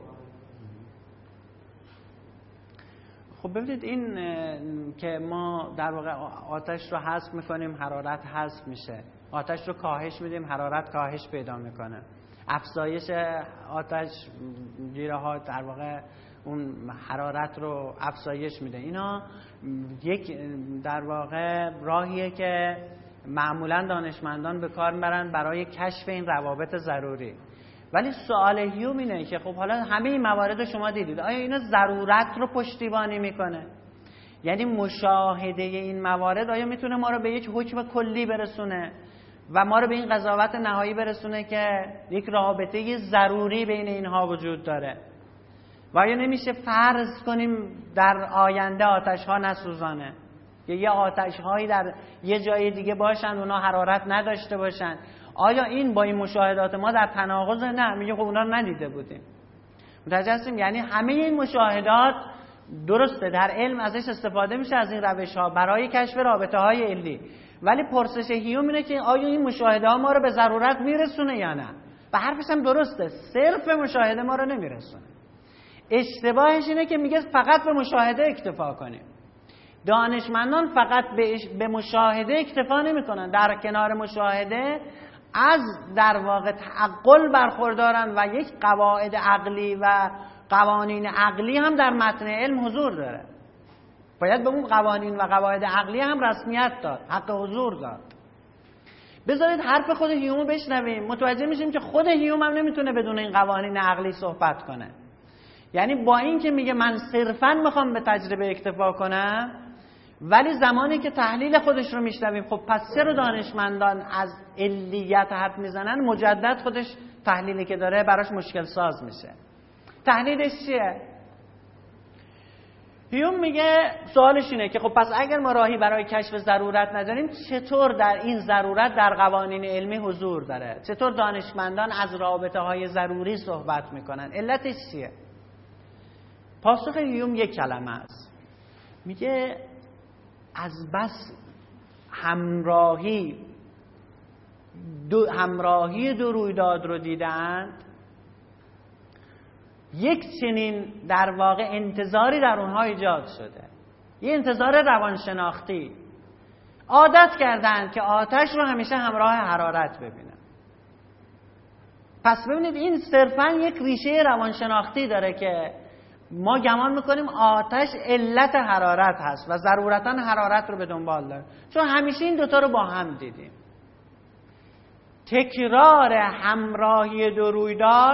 خب ببینید، این که ما در واقع آتش رو حذف میکنیم، حرارت حذف میشه. آتش رو کاهش میدیم، حرارت کاهش پیدا میکنه. افزایش آتش جیره ها در واقع اون حرارت رو افزایش میده. اینا یک در واقع راهیه که معمولا دانشمندان به کار میبرن برای کشف این روابط ضروری. ولی سوال هیوم اینه که خب حالا همه این موارد رو شما دیدید، آیا اینا ضرورت رو پشتیبانی میکنه؟ یعنی مشاهده این موارد آیا میتونه ما رو به یک حکم کلی برسونه و ما رو به این قضاوت نهایی برسونه که یک رابطه ضروری بین اینها وجود داره؟ و آیا نمیشه فرض کنیم در آینده آتش ها نسوزانه، که یه آتش هایی در یه جای دیگه باشن اونا حرارت نداشته باشن؟ آیا این با این مشاهدات ما در تناقض؟ نه، میگه خب اونا رو ندیده بودیم. متوجه هستیم؟ یعنی همه این مشاهدات درسته، در علم ازش استفاده میشه از این روش ها برای کشف رابطه های علی، ولی پرسش هیوم اینه که آیا این مشاهده ها ما رو به ضرورت میرسونه یا نه؟ و حرفش هم درسته، صرف مشاهده ما رو نمیرسونه. اشتباهش اینه که میگه فقط به مشاهده اکتفا کنیم. دانشمندان فقط به مشاهده اکتفا نمی کنن، در کنار مشاهده از در واقع تعقل برخوردارن و یک قواعد عقلی و قوانین عقلی هم در متن علم حضور داره. باید به اون قوانین و قواعد عقلی هم رسمیت داد، حق حضور داد. بذارید حرف خود هیوم بشنویم، متوجه میشیم که خود هیوم هم نمیتونه بدون این قوانین عقلی صحبت کنه. یعنی با این که میگه من صرفاً میخوام به تجربه اکتفا کنم، ولی زمانی که تحلیل خودش رو میشنویم، خب پس چرا دانشمندان از علیت حرف میزنن؟ مجدد خودش تحلیلی که داره براش مشکل ساز میشه. تحلیلش چیه؟ هیوم میگه سوالش اینه که خب پس اگر ما راهی برای کشف ضرورت نداریم، چطور در این ضرورت در قوانین علمی حضور داره؟ چطور دانشمندان از رابطه های ضروری صحبت میکنن؟ علتش چیه؟ پاسخ هیوم یک کلمه است. میگه از بس همراهی دو همراهی دو رویداد رو دیدند، یک چنین در واقع انتظاری در اونها ایجاد شده، یه انتظار روانشناختی. عادت کردند که آتش رو همیشه همراه حرارت ببینن. پس ببینید این صرفاً یک ریشه روانشناختی داره که ما گمان میکنیم آتش علت حرارت هست و ضرورتاً حرارت رو به دنبال داره، چون همیشه این دوتا رو با هم دیدیم. تکرار همراهی دو رویداد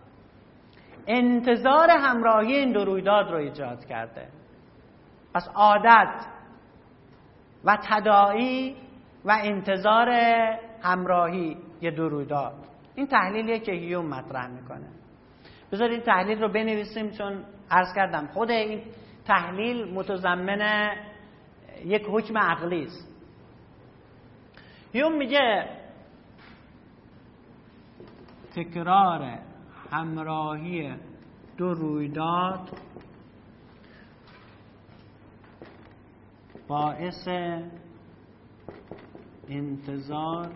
انتظار همراهی این دو رویداد رو ایجاد کرده. پس عادت و تداعی و انتظار همراهی یه دو رویداد، این تحلیلیه که هیوم مطرح میکنه. بذارید این تحلیل رو بنویسیم، چون عرض کردم خود این تحلیل متضمن یک حکم عقلی است. هیوم میگه تکرار همراهی دو رویداد باعث انتظار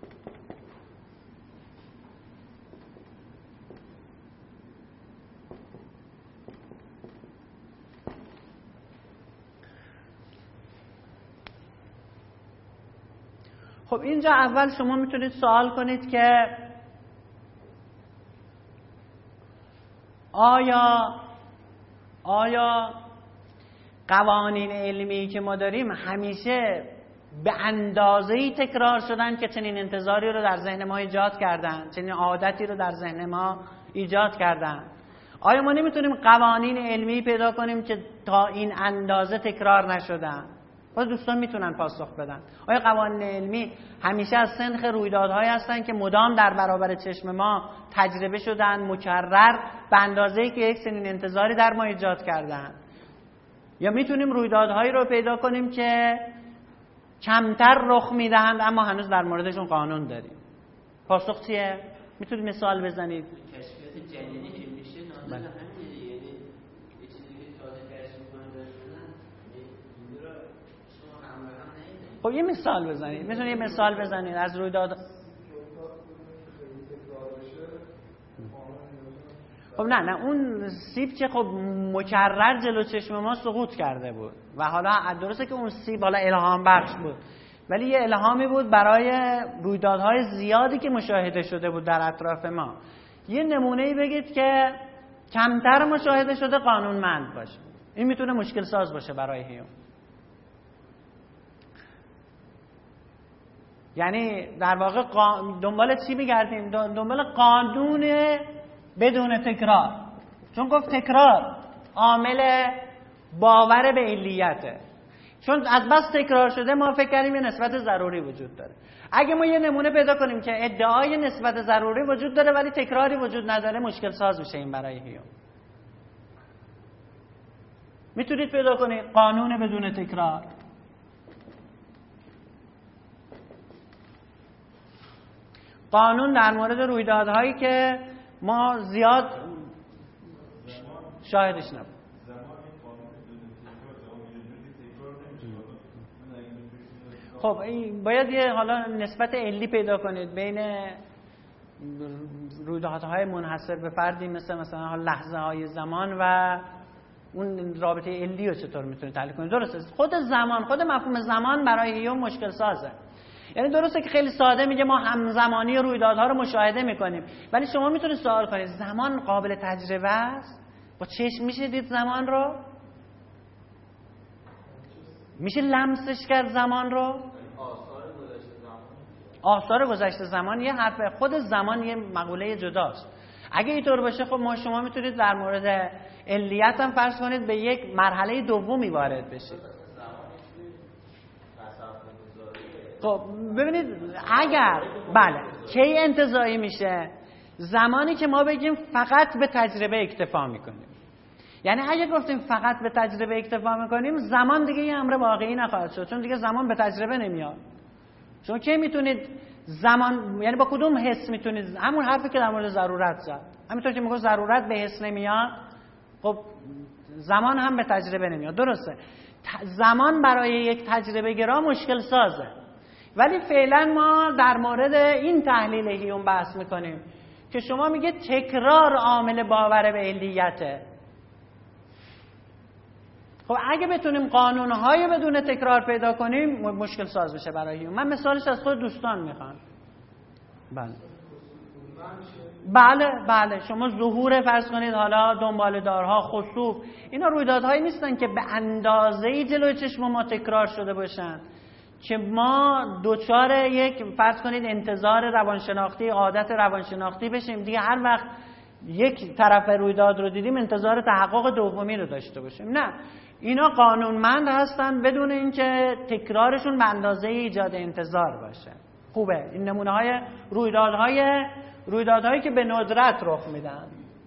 خب اینجا اول شما میتونید سوال کنید که آیا آیا قوانین علمی که ما داریم همیشه به اندازه‌ای تکرار شدن که چنین انتظاری رو در ذهن ما ایجاد کردن، چنین عادتی رو در ذهن ما ایجاد کردن؟ آیا ما نمیتونیم قوانین علمی پیدا کنیم که تا این اندازه تکرار نشدن؟ باز دوستان میتونن پاسخ بدن. آیا قوانین علمی همیشه از سنخ رویدادهایی هستن که مدام در برابر چشم ما تجربه شدن، مکرر، به اندازه‌ای که یک سنین انتظاری در ما ایجاد کردن؟ یا میتونیم رویدادهایی رو پیدا کنیم که کمتر رخ میدهند اما هنوز در موردشون قانون داریم؟ پاسخ چیه؟ میتونید مثال بزنید؟ کشفیات جدیدی که میشه ناظر همینه، یعنی یه چیزی که تازه کشف می‌کنن داشتن این رو شما همراه هم نمی‌دونید. خب یه مثال بزنید، میتونید یه مثال بزنید از رویداد. خب نه نه اون سیب که خب مکرر جلو چشم ما سقوط کرده بود و حالا درسته که اون سیب حالا الهام بخش بود، ولی یه الهامی بود برای رویدادهای زیادی که مشاهده شده بود در اطراف ما. یه نمونه‌ای بگید که کمتر مشاهده شده قانونمند باشه. این میتونه مشکل ساز باشه برای هیوم. یعنی در واقع دنبال چی میگردیم؟ دنبال قانون بدون تکرار، چون گفت تکرار عامل باور به علیته، چون از بس تکرار شده ما فکر کردیم یه نسبت ضروری وجود داره. اگه ما یه نمونه پیدا کنیم که ادعای نسبت ضروری وجود داره ولی تکراری وجود نداره، مشکل ساز میشه این برای هیوم. میتونید پیدا کنید قانون بدون تکرار. قانون در مورد رویدادهایی که ما زیاد شاهدش نبود. خب باید یه حالا نسبت علی پیدا کنید بین رویدادهای منحصر به فردی مثل مثلا لحظه های زمان و اون رابطه علی رو چطور میتونید تحلیل کنید؟ درسته خود زمان، خود مفهوم زمان برای هیوم مشکل سازه. یعنی درسته که خیلی ساده میگه ما همزمانی رویدادها رو مشاهده میکنیم، ولی شما میتونید سوال کنید زمان قابل تجربه است؟ با چشم میشه دید زمان رو؟ میشه لمسش کرد زمان رو؟ آثار گذشته زمان یه حرفه، خود زمان یه مقوله جداست. اگه اینطور باشه خب ما شما میتونید در مورد علیت هم فرض کنید به یک مرحله دومی وارد بشید. خب ببینید اگر بله کی انتزاعی میشه؟ زمانی که ما بگیم فقط به تجربه اکتفا میکنیم. یعنی اگه گفتیم فقط به تجربه اکتفا میکنیم، زمان دیگه یه امر واقعی نخواهد شد، چون دیگه زمان به تجربه نمیاد. شما کی میتونید زمان، یعنی با کدوم حس میتونید؟ همون حرفی که در مورد ضرورت زد، همینطور که میگه ضرورت به حس نمیاد، خب زمان هم به تجربه نمیاد. درسته زمان برای یک تجربه گرا مشکل سازه، ولی فعلا ما در مورد این تحلیل هیوم بحث میکنیم که شما میگه تکرار عامل باور به علیته. خب اگه بتونیم قانونهای بدون تکرار پیدا کنیم مشکل ساز بشه برای هیوم. من مثالش از خود دوستان میخوام. بله بله بله شما ظهور فرض کنید حالا دنباله‌دارها، خسوف، اینا رویدادهایی نیستن که به اندازه‌ای جلوی چشم ما تکرار شده باشن که ما دوچار یک فرض کنید انتظار روانشناختی، عادت روانشناختی بشیم دیگه هر وقت یک طرف رویداد رو دیدیم انتظار تحقق دومی رو داشته باشیم. نه، اینا قانونمند هستن بدون اینکه تکرارشون به اندازه ایجاد انتظار باشه. خوبه این نمونه های رویدادهای رویدادهایی که به ندرت رخ میدن.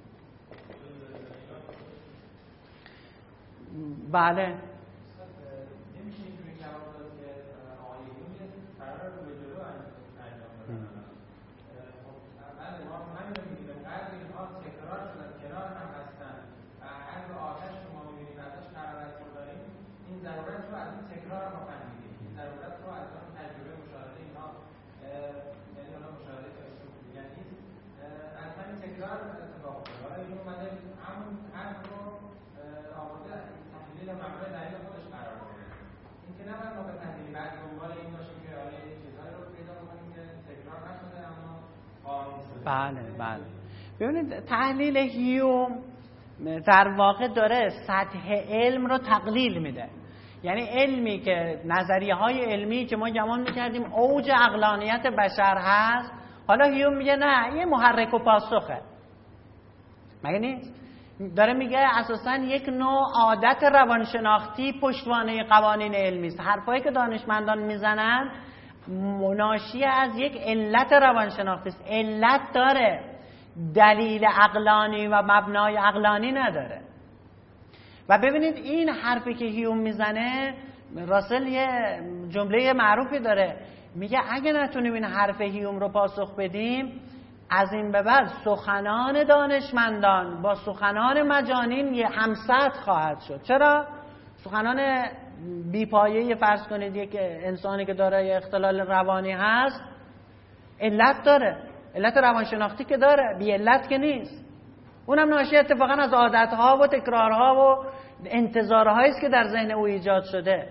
بله بله بله ببینید تحلیل هیوم در واقع داره سطح علم رو تقلیل میده. یعنی علمی که نظریه های علمی که ما گمان میکردیم اوج عقلانیت بشر هست، حالا هیوم میگه نه، یه محرک و پاسخه. مگه نیست؟ داره میگه اساساً یک نوع عادت روانشناختی پشتوانه قوانین علمی است. حرفایی که دانشمندان میزنن مناشی از یک علت روانشناختی است. علت داره، دلیل عقلانی و مبنای عقلانی نداره. و ببینید این حرفی که هیوم میزنه، راسل یه جمله معروفی داره، میگه اگه نتونیم این حرف هیوم رو پاسخ بدیم، از این به بعد سخنان دانشمندان با سخنان مجانین یه همسط خواهد شد. چرا؟ سخنان بیپایه فرض کنید یک انسانی که داره اختلال روانی هست علت داره، علت روانشناختی که داره، بی علت که نیست. اونم ناشی اتفاقا از عادتها و تکرارها و انتظارهایی است که در ذهن او ایجاد شده.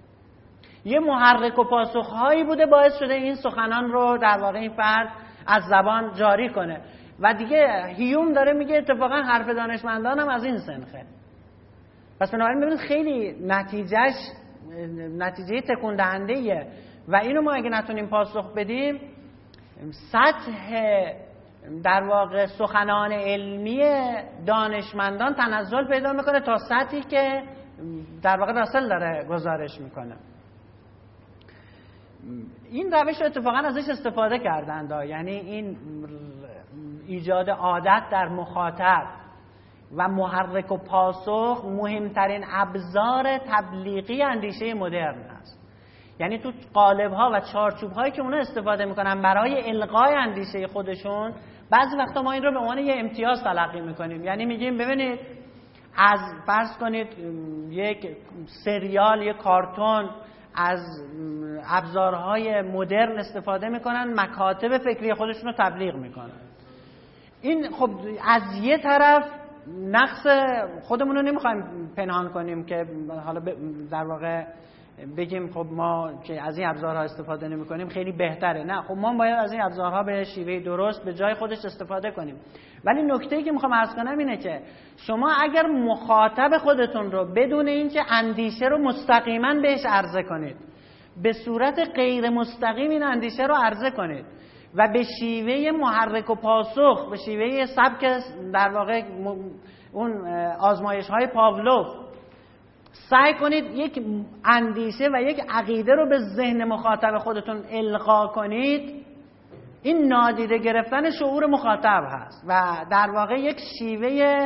یه محرک و پاسخهایی بوده باعث شده این سخنان رو در واقع این فرد از زبان جاری کنه. و دیگه هیوم داره میگه اتفاقا حرف دانشمندان هم از این سنخه. پس بنابراین ببینید خیلی نتیجهش نتیجه تکون دهنده‌ایه و اینو ما اگه نتونیم پاسخ بدیم، سطح در واقع سخنان علمی دانشمندان تنزل پیدا میکنه تا سطحی که در واقع راسل داره گزارش میکنه. این روش اتفاقا ازش استفاده کردند، یعنی این ایجاد عادت در مخاطب و محرک و پاسخ مهمترین ابزار تبلیغی اندیشه مدرن است. یعنی تو قالب‌ها و چارچوب‌هایی که اونا استفاده میکنن برای القای اندیشه خودشون، بعضی وقتا ما این رو به عنوان یه امتیاز تلقی میکنیم. یعنی میگیم ببینید از فرض کنید یک سریال، یک کارتون، از ابزارهای مدرن استفاده میکنن، مکاتب فکری خودشون رو تبلیغ میکنن. این خب از یه طرف نقص خودمون رو نمیخوایم پنهان کنیم که حالا در واقع بگیم خب ما که از این ابزارها استفاده نمی کنیم خیلی بهتره. نه، خب ما باید از این ابزارها به شیوه درست به جای خودش استفاده کنیم. ولی نکته‌ای که میخوام عرض کنم اینه که شما اگر مخاطب خودتون رو بدون اینکه اندیشه رو مستقیما بهش عرضه کنید، به صورت غیر مستقیم این اندیشه رو عرضه کنید و به شیوه محرک و پاسخ، به شیوه سبک در واقع اون آزمایش های پاولوف سعی کنید یک اندیشه و یک عقیده رو به ذهن مخاطب خودتون القا کنید، این نادیده گرفتن شعور مخاطب هست و در واقع یک شیوه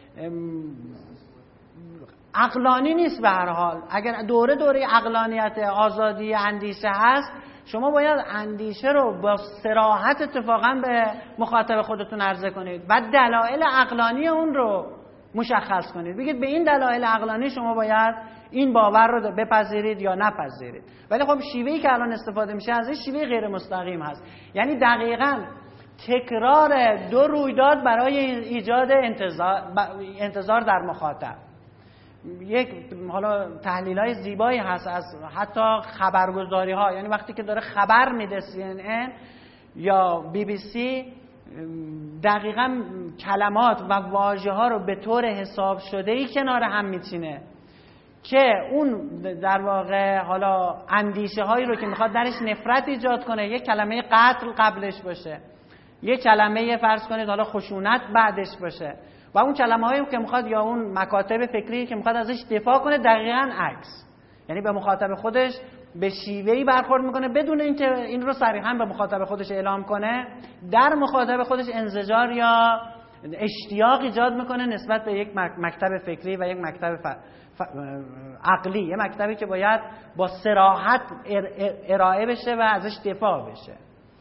عقلانی نیست. به هر حال اگر دوره دوره عقلانیت آزادی اندیشه هست، شما باید اندیشه رو با صراحت اتفاقا به مخاطب خودتون عرضه کنید و دلایل عقلانی اون رو مشخص کنید. بگید به این دلایل عقلانی شما باید این باور رو بپذیرید یا نپذیرید. ولی خب شیوهی که الان استفاده میشه از این شیوه غیر مستقیم هست، یعنی دقیقاً تکرار دو رویداد برای ایجاد انتظار انتظار در مخاطب. یک حالا تحلیل‌های زیبایی هست از حتی خبرگزاری‌ها، یعنی وقتی که داره خبر میده سی ان ان یا بی بی سی، دقیقاً کلمات و واژه‌ها رو به طور حساب شده‌ای کنار هم میچینه که اون در واقع حالا اندیشه هایی رو که میخواد درش نفرت ایجاد کنه، یک کلمه قتل قبلش باشه، یک کلمه فرض کنید حالا خشونت بعدش باشه، و اون کلمه هایی که میخواد یا اون مکاتب فکری که میخواد ازش دفاع کنه دقیقاً عکس، یعنی به مخاطب خودش به شیوهی برخورد میکنه بدون اینکه این رو صریحاً به مخاطب خودش اعلام کنه، در مخاطب خودش انزجار یا اشتیاق ایجاد میکنه نسبت به یک مکتب فکری و یک مکتب ف... ف... عقلی، یک مکتبی که باید با صراحت ارائه بشه و ازش دفاع بشه.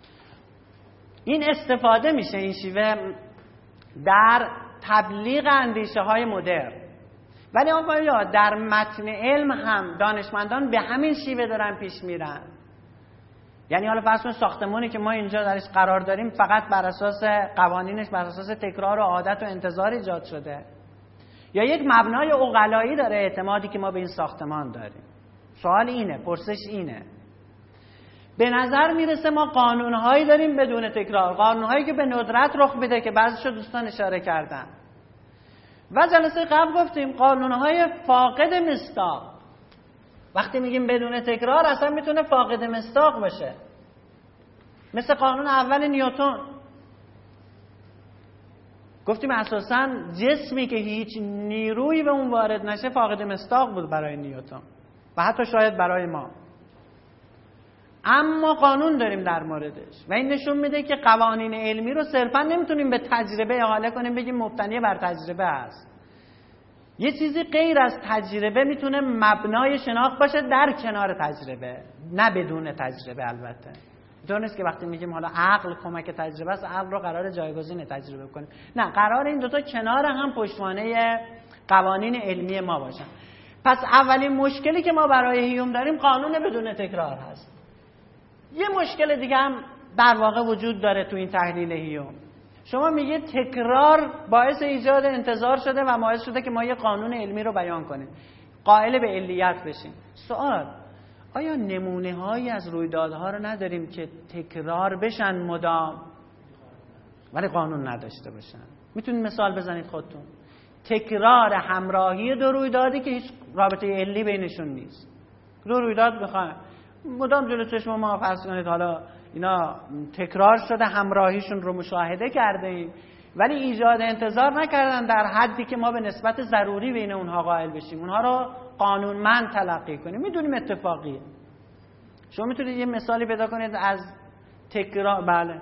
این استفاده میشه این شیوه در تبلیغ اندیشه های مدرن. ولی آقا در متن علم هم دانشمندان به همین شیوه دارن پیش میرن. یعنی حالا فرض کنید ساختمانی که ما اینجا درش قرار داریم فقط بر اساس قوانینش بر اساس تکرار و عادت و انتظار ایجاد شده، یا یک مبنای عقلایی داره اعتمادی که ما به این ساختمان داریم؟ سوال اینه، پرسش اینه. به نظر میرسه ما قانونهایی داریم بدون تکرار، قانونهایی که به ندرت رخ بده که بعضیشو دوستان اشاره کردن و جلسه قبل گفتیم قانونهای فاقد مصداق. وقتی میگیم بدون تکرار اصلا میتونه فاقد مصداق باشه، مثل قانون اول نیوتن. گفتیم اساساً جسمی که هیچ نیرویی به اون وارد نشه فاقد مصداق بود برای نیوتن و حتی شاید برای ما، اما قانون داریم در موردش و این نشون میده که قوانین علمی رو صرفاً نمیتونیم به تجربه احاله کنیم بگیم مبتنی بر تجربه است. یه چیزی غیر از تجربه میتونه مبنای شناخت باشه در کنار تجربه، نه بدون تجربه. البته اینطور نیست که وقتی میگیم حالا عقل کمک تجربه است، عقل رو قرار جایگزین تجربه کنیم. نه، قرار این دوتا کنار هم پشتوانه قوانین علمی ما باشن. پس اولین مشکلی که ما برای هیوم داریم قانون بدون تکرار هست. یه مشکل دیگه هم در واقع وجود داره تو این تحلیل هیوم. شما میگه تکرار باعث ایجاد انتظار شده و باعث شده که ما یه قانون علمی رو بیان کنیم، قائل به علیت بشیم. سوال، آیا نمونه هایی از رویدادها رو نداریم که تکرار بشن مدام ولی قانون نداشته باشن؟ میتونید مثال بزنید خودتون. تکرار همراهی دو رویدادی که هیچ رابطه علی بینشون نیست. دو رویداد میخوان مدام جلو چشم ما فرض کنید حالا اینا تکرار شده، همراهیشون رو مشاهده کرده ایم ولی ایجاد انتظار نکردن در حدی که ما به نسبت ضروری بین اونها قائل بشیم، اونها رو قانونمند تلقی کنیم. میدونیم اتفاقیه. شما میتونید یه مثالی پیدا کنید از تکرار؟ بله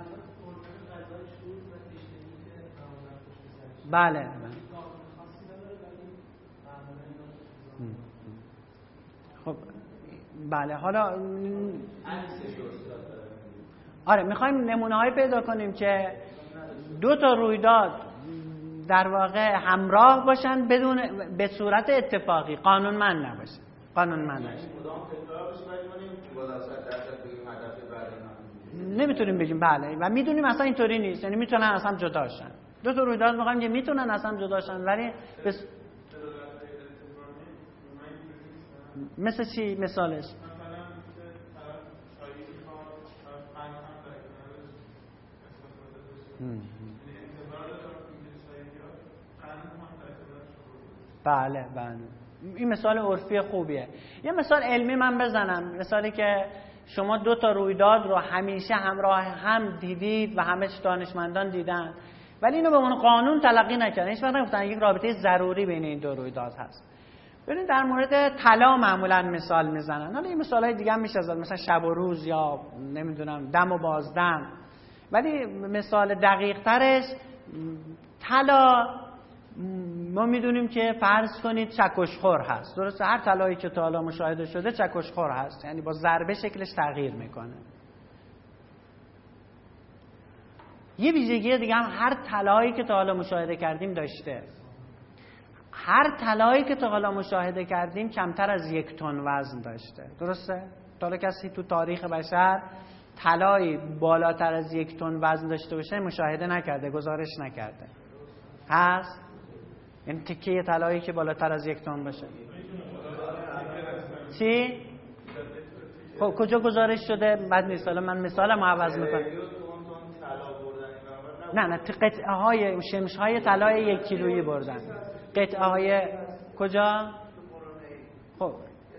بله, بله. خب بله، حالا آره میخوایم نمونه‌هایی پیدا کنیم که دو تا رویداد در واقع همراه باشن بدون به صورت اتفاقی، قانونمند نباشه. قانونمند نباشه نمیتونیم بگیم بله، و میدونیم اصلا اینطوری نیست، یعنی میتونن اصلا جداشن. دو تا رویداد میگم که میتونن اصلا جداشن، ولی بس... مثل چی مثالش؟ بله بله این مثال عرفی خوبیه. یه مثال علمی من بزنم، مثالی که شما دو تا رویداد رو همیشه همراه هم دیدید و همه دانشمندان دیدن ولی اینو به عنوان قانون تلقی نکردن، هیچ وقت نگفتن یک رابطه ضروری بین این دو رویداد هست. ببینید در مورد طلا معمولا مثال میزنن، حالا این مثالای دیگه هم میشه زد، مثلا شب و روز یا نمیدونم دم و بازدم، ولی مثال دقیق ترش طلا ما میدونیم که فرض کنید چکشخور هست، درسته؟ هر طلایی که تا حالا مشاهده شده چکشخور هست، یعنی با ضربه شکلش تغییر میکنه. یه ویژگی دیگه هم هر طلایی که تا حالا مشاهده کردیم داشته. هر طلایی که تا حالا مشاهده کردیم کمتر از یک تن وزن داشته، درسته؟ تا حالا کسی تو تاریخ بشر طلایی بالاتر از یک تن وزن داشته باشه مشاهده نکرده، گزارش نکرده. هست؟ این تکه طلایی که بالاتر از یک تن باشه. چی؟ خب کجا گزارش شده؟ بد نیست، حالا من مثالم عوض میکنم. نه نه قطعه های شمش های طلای یک کیلویی بردن. قطعه های کجا؟ خب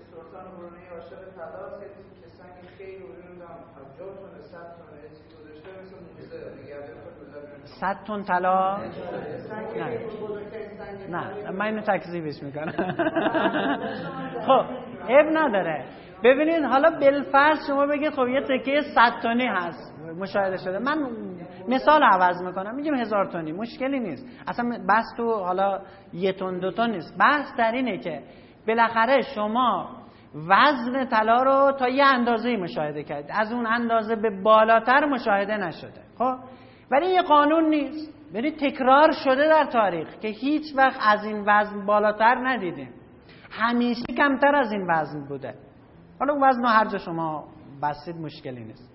صد تن طلا؟ نه نه من اینو تکذیبش میکنم. خب عیب نداره. ببینید حالا بالفرض شما بگید خب یه تکه صد تنی هست مشاهده شده، من مثال عوض میکنم میگم هزار تنی، مشکلی نیست. اصلا بحث تو حالا یه تن دو تن نیست، بحث در اینه که بالاخره شما وزن طلا رو تا یه اندازه‌ای مشاهده کردید، از اون اندازه به بالاتر مشاهده نشده. خب ولی یه قانون نیست، یعنی تکرار شده در تاریخ که هیچ وقت از این وزن بالاتر ندیدیم، همیشه کمتر از این وزن بوده. حالا اون وزن رو هر جا شما بسید مشکلی نیست.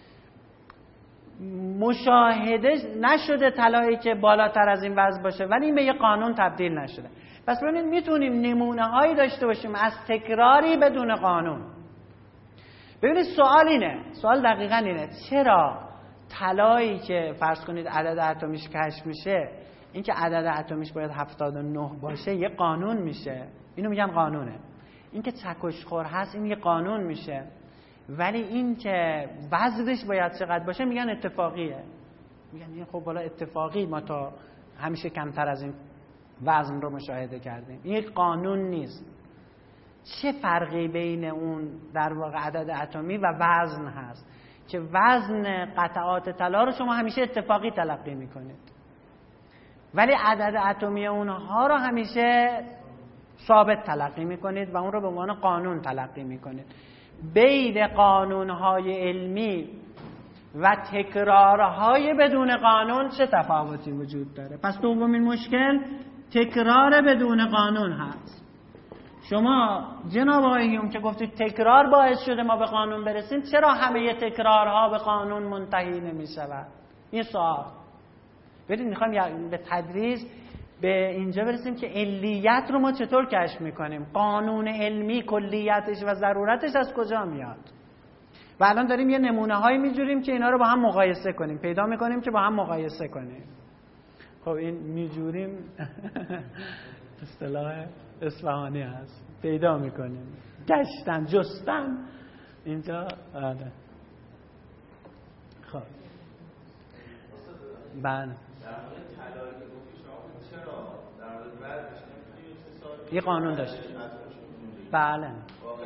مشاهده نشده طلایی که بالاتر از این وزن باشه ولی این به یه قانون تبدیل نشده. پس ببینید میتونیم نمونه هایی داشته باشیم از تکراری بدون قانون. ببینید سوال اینه، سوال دقیقاً اینه، چرا طلایی که فرض کنید عدد اتمیش کشف میشه، این که عدد اتمیش باید هفتاد و نه باشه یه قانون میشه، اینو میگن قانونه. این که چکشخور هست این یه قانون میشه، ولی این که وزنش باید چقدر باشه میگن اتفاقیه. میگن این خب بالا اتفاقی ما تا همیشه کمتر از این وزن رو مشاهده کردیم، این یک قانون نیست. چه فرقی بین اون در واقع عدد اتمی و وزن هست که وزن قطعات طلا رو شما همیشه اتفاقی تلقی میکنید ولی عدد اتمی اونها رو همیشه ثابت تلقی میکنید و اون رو به عنوان قانون تلقی میکنید. بین قانونهای علمی و تکرارهای بدون قانون چه تفاوتی وجود داره؟ پس دومین مشکل تکرار بدون قانون هست. شما جناب آقای هیوم که گفتید تکرار باعث شده ما به قانون برسیم، چرا همه تکرارها به قانون منتهی نمی شود؟ این سوال. ببینید میخوایم به تدریج به اینجا برسیم که علیت رو ما چطور کشف میکنیم، قانون علمی کلیتش و ضرورتش از کجا میاد. و الان داریم یه نمونه هایی میجوریم که اینا رو با هم مقایسه کنیم، پیدا میکنیم که با هم مقایسه کنیم. خب این میجوریم اصطلاح اصفهانی هست، پیدا میکنیم، گشتن جستن اینجا. آره خب بله یه قانون داشت. بله طلا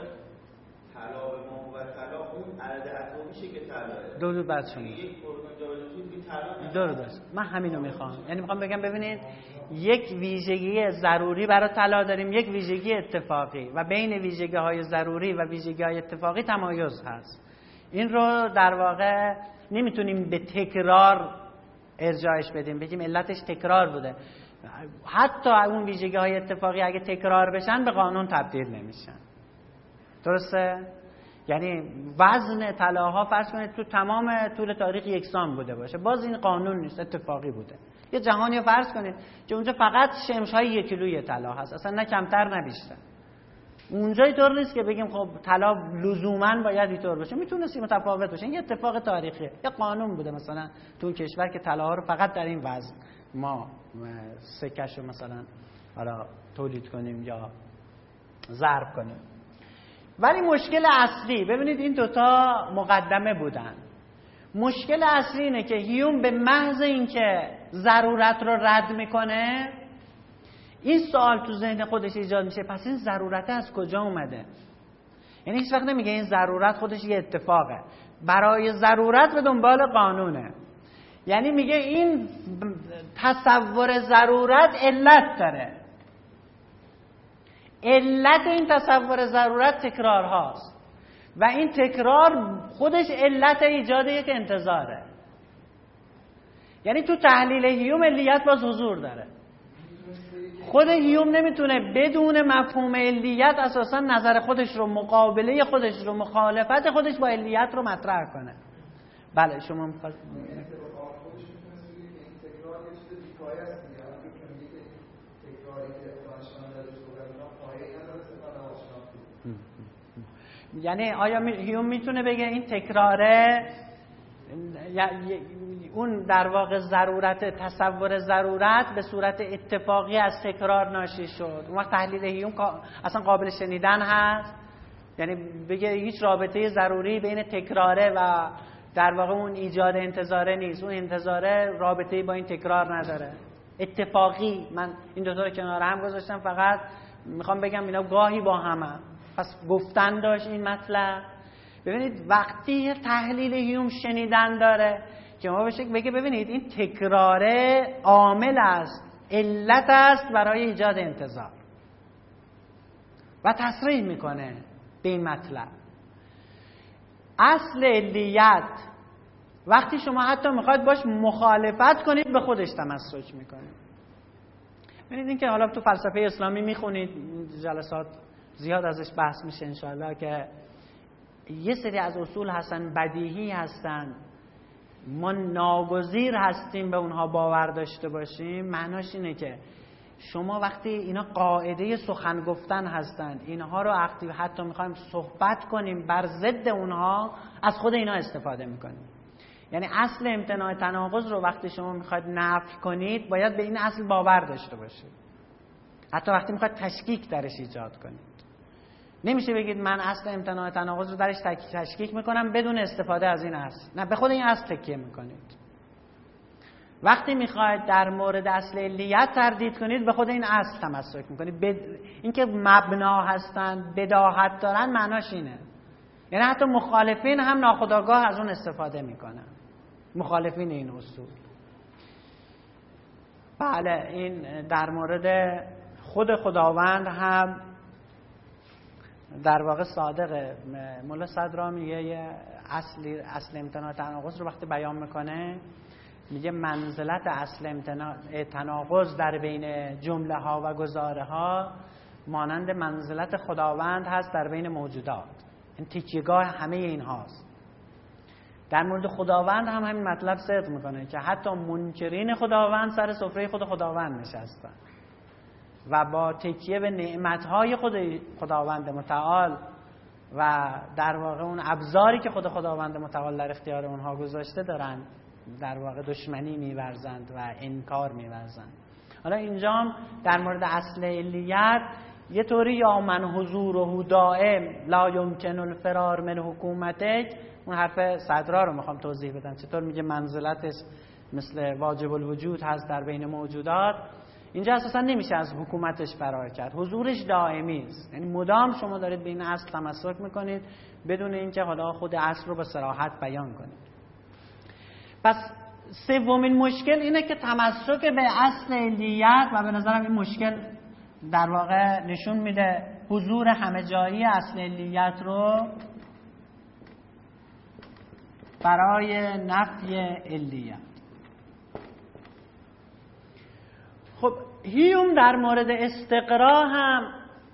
و طلا اون عدد اتمیشه که طلاه. دو دو بعد شما یک پروتون جابجا که طلا دو داشت. من همینو میخوام، یعنی میخوام بگم ببینید یک ویژگی ضروری برای طلا داریم، یک ویژگی اتفاقی و بین ویژگی های ضروری و ویژگی های اتفاقی تمایز هست. این رو در واقع نمیتونیم به تکرار ارجاعش بدیم، بگیم علتش تکرار بوده. حتی اون ویژگی های اتفاقی اگه تکرار بشن به قانون تبدیل نمیشن. درسته؟ یعنی وزن طلاها فرض کنید تو تمام طول تاریخ یکسان بوده باشه، باز این قانون نیست، اتفاقی بوده. یه جهانی رو فرض کنید که اونجا فقط شمش‌های یک کیلویی طلا هست، اصلا نه کمتر نه بیشتر. اونجا اینطور نیست که بگیم خب طلا لزوماً باید اینطور باشه، میتونه سی متفاوت باشه. این یه اتفاق تاریخیه، یه قانون بوده مثلا تو کشور که طلاها رو فقط در این وزن ما سکه‌شو مثلا حالا تولید کنیم یا ضرب کنیم. ولی مشکل اصلی، ببینید این دوتا مقدمه بودن، مشکل اصلی اینه که هیوم به محض اینکه ضرورت رو رد میکنه، این سوال تو ذهن خودش ایجاد میشه، پس این ضرورت از کجا اومده؟ یعنی هیچ وقت نمیگه این ضرورت خودش یه اتفاقه، برای ضرورت به دنبال قانونه. یعنی میگه این تصور ضرورت علت داره، علت این تصور ضرورت تکرار هاست و این تکرار خودش علت ایجاد یک انتظاره. یعنی تو تحلیل هیوم علیت باز حضور داره. خود هیوم نمیتونه بدون مفهوم علیت اساسا نظر خودش رو، مقابله خودش رو، مخالفت خودش با علیت رو مطرح کنه. بله شما میخواید یعنی آیا هیوم میتونه بگه این تکراره اون در واقع ضرورت، تصور ضرورت به صورت اتفاقی از تکرار ناشی شد؟ اون وقت تحلیل هیوم اصلا قابل شنیدن هست؟ یعنی بگه هیچ رابطه ضروری بین تکراره و در واقع اون ایجاد انتظاره نیست، اون انتظاره رابطه‌ای با این تکرار نداره، اتفاقی. من این دو تا رو کنار هم گذاشتم، فقط میخوام بگم اینا گاهی با همه، پس گفتن داشت این مطلب. ببینید وقتی تحلیل هیوم شنیدن داره که ما بشه بگه ببینید این تکراره عامل است، علت است برای ایجاد انتظار و تصریح میکنه به این مطلب. اصل علیت وقتی شما حتی میخواید باش مخالفت کنید به خودش تمسک میکنید. ببینید این که حالا تو فلسفه اسلامی میخونید، جلسات زیاد ازش بحث میشه انشاءالله، که یه سری از اصول هستن بدیهی هستن، ما ناگزیر هستیم به اونها باور داشته باشیم. معناش اینه که شما وقتی اینا قاعده سخن گفتن هستن، اینها رو وقتی حتی میخوایم صحبت کنیم بر ضد اونها، از خود اینا استفاده میکنیم. یعنی اصل امتناع تناقض رو وقتی شما میخواید نفی کنید باید به این اصل باور داشته باشید، حتی وقتی میخواید تشکیک درش ایجاد کنید. نمیشه بگید من اصل امتناع تناقض رو درش تشکیک میکنم بدون استفاده از این اصل. نه، به خود این اصل تکیه میکنید. وقتی میخواید در مورد اصل علیت تردید کنید به خود این اصل تمسک میکنید. بد... اینکه مبنا هستن، بداهت دارن، معناش اینه. یعنی حتی مخالفین هم ناخودآگاه از اون استفاده میکنن، مخالفین این اصول. بله، این در مورد خود خداوند هم در واقع صادقه. مولا صدرا میگه یه اصلی اصل امتناع تناقض رو وقتی بیان میکنه، میگه منزلت اصل امتناع تناقض در بین جمله ها و گزاره ها مانند منزلت خداوند هست در بین موجودات. این تکیه‌گاه همه این هاست. در مورد خداوند هم همین مطلب صدق میکنه که حتی منکرین خداوند سر سفره خود خداوند نشستن و با تکیه به نعمتهای خود خداوند متعال و در واقع اون ابزاری که خود خداوند متعال در اختیار اونها گذاشته دارن در واقع دشمنی می‌ورزند و انکار می‌ورزند. حالا اینجام در مورد اصل علیت یه طوری یا من حضوره دائم لا یمکن الفرار من حکومتک، اون حرف صدرا رو میخوام توضیح بدم چطور میگه منزلتش مثل واجب الوجود هست در بین موجودات. اینجا اساسا نمیشه از حکومتش فرار کرد، حضورش دائمی است، یعنی مدام شما دارید به این اصل تمسک میکنید بدون اینکه حالا خود اصل رو به صراحت بیان کنید. پس سومین مشکل اینه که تمسک به اصل علیت، و به نظرم این مشکل در واقع نشون میده حضور همه جایی اصل علیت رو برای نفی علیت. خب هیوم در مورد استقرا هم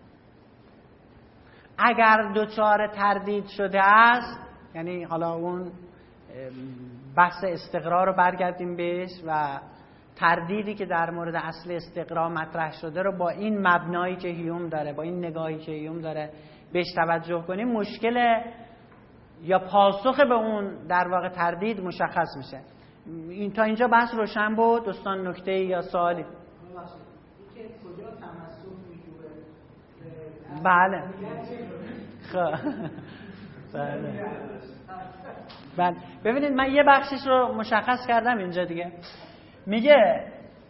اگر دچار تردید شده است، یعنی حالا اون بحث استقرا رو برگردیم بهش و تردیدی که در مورد اصل استقرا مطرح شده رو با این مبنایی که هیوم داره، با این نگاهی که هیوم داره بهش توجه کنیم، مشکل یا پاسخ به اون در واقع تردید مشخص میشه. این تا اینجا بحث روشن بود. دوستان نکته یا سوالی؟ بله خب بله بله ببینید من یه بخشش رو مشخص کردم اینجا دیگه. میگه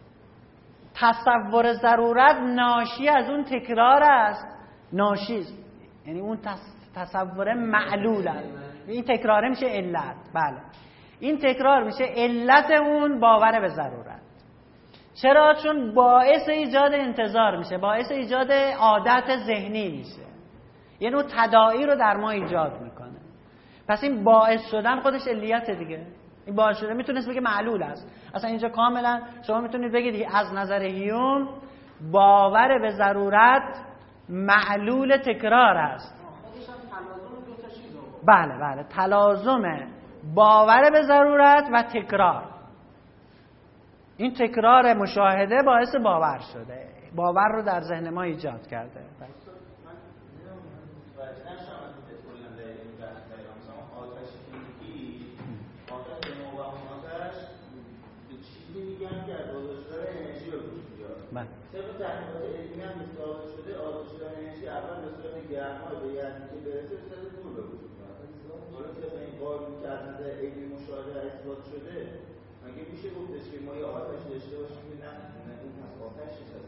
تصور ضرورت ناشی از اون تکرار است، ناشی یعنی اون تصور معلول است. این تکراره میشه علت. بله این تکرار میشه علت اون باور به ضرورت. چرا؟ چون باعث ایجاد انتظار میشه، باعث ایجاد عادت ذهنی میشه، یه نوع تداعی رو در ما ایجاد میکنه. پس این باعث شدن خودش علیت دیگه. این باعث شدن میتونست بگه معلول است. اصلا اینجا کاملا شما میتونید بگید از نظر هیوم باور به ضرورت معلول تکرار است. بله بله تلازم باور به ضرورت و تکرار. این تکرار مشاهده باعث باور شده، باور رو در ذهن ما ایجاد کرده. بله. طبق تحقیقات علمی هم ثابت شده آتش شدن انرژی اول به صورت گرما به یعنی که برسه به صورت نور به وجود میاد. حالا طبق این قانونی که از نظر علمی مشاهده اثبات شده، مگه میشه گفتش که ما یه آتش داشته باشیم که نه اون پس آتش هست؟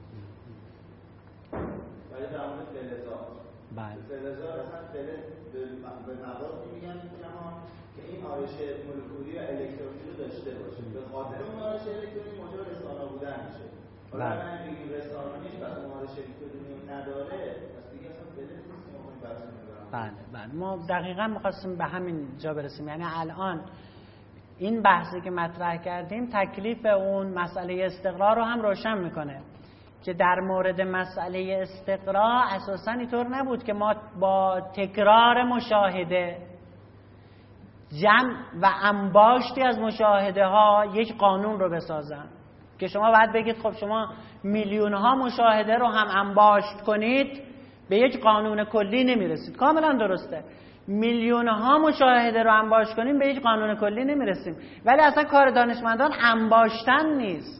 ولی در مورد فلزات، بله فلزات اصلا فلز به موادی میگن که این آرش مولکولی و الکترونی رو داشته باشه. به خاطر اون آرش الکترونی موجب رسانه بودن میشه. حالا من بگیم رسانه نیست پس اون آرش الکترونی نداره، پس دیگه اصلا فلز نیست که ما کنیم بحث می‌کنیم. بله بله ما دقیقاً می‌خواستیم به همین جا برسیم. یعنی الان این بحثی که مطرح کردیم تکلیف اون مسئله استقرار رو هم روشن میکنه که در مورد مسئله استقرار اساساً اینطور نبود که ما با تکرار مشاهده جمع و انباشتی از مشاهده ها یک قانون رو بسازن که شما باید بگید خب شما میلیون ها مشاهده رو هم انباشت کنید به یک قانون کلی نمیرسید. کاملا درسته، میلیون ها مشاهده رو انباشت کنیم به یک قانون کلی نمیرسیم. ولی اصلا کار دانشمندان انباشتن نیست.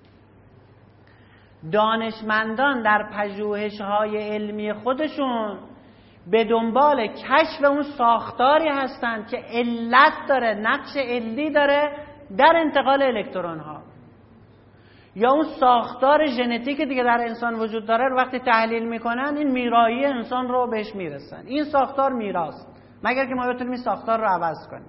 دانشمندان در پژوهش‌های علمی خودشون به دنبال کشف اون ساختاری هستند که علت داره، نقش علی داره در انتقال الکترون ها، یا اون ساختار ژنتیک دیگه در انسان وجود داره رو وقتی تحلیل میکنن این میرایی انسان رو بهش میرسن. این ساختار میراث، مگر که ما بتونیم این ساختار رو عوض کنیم.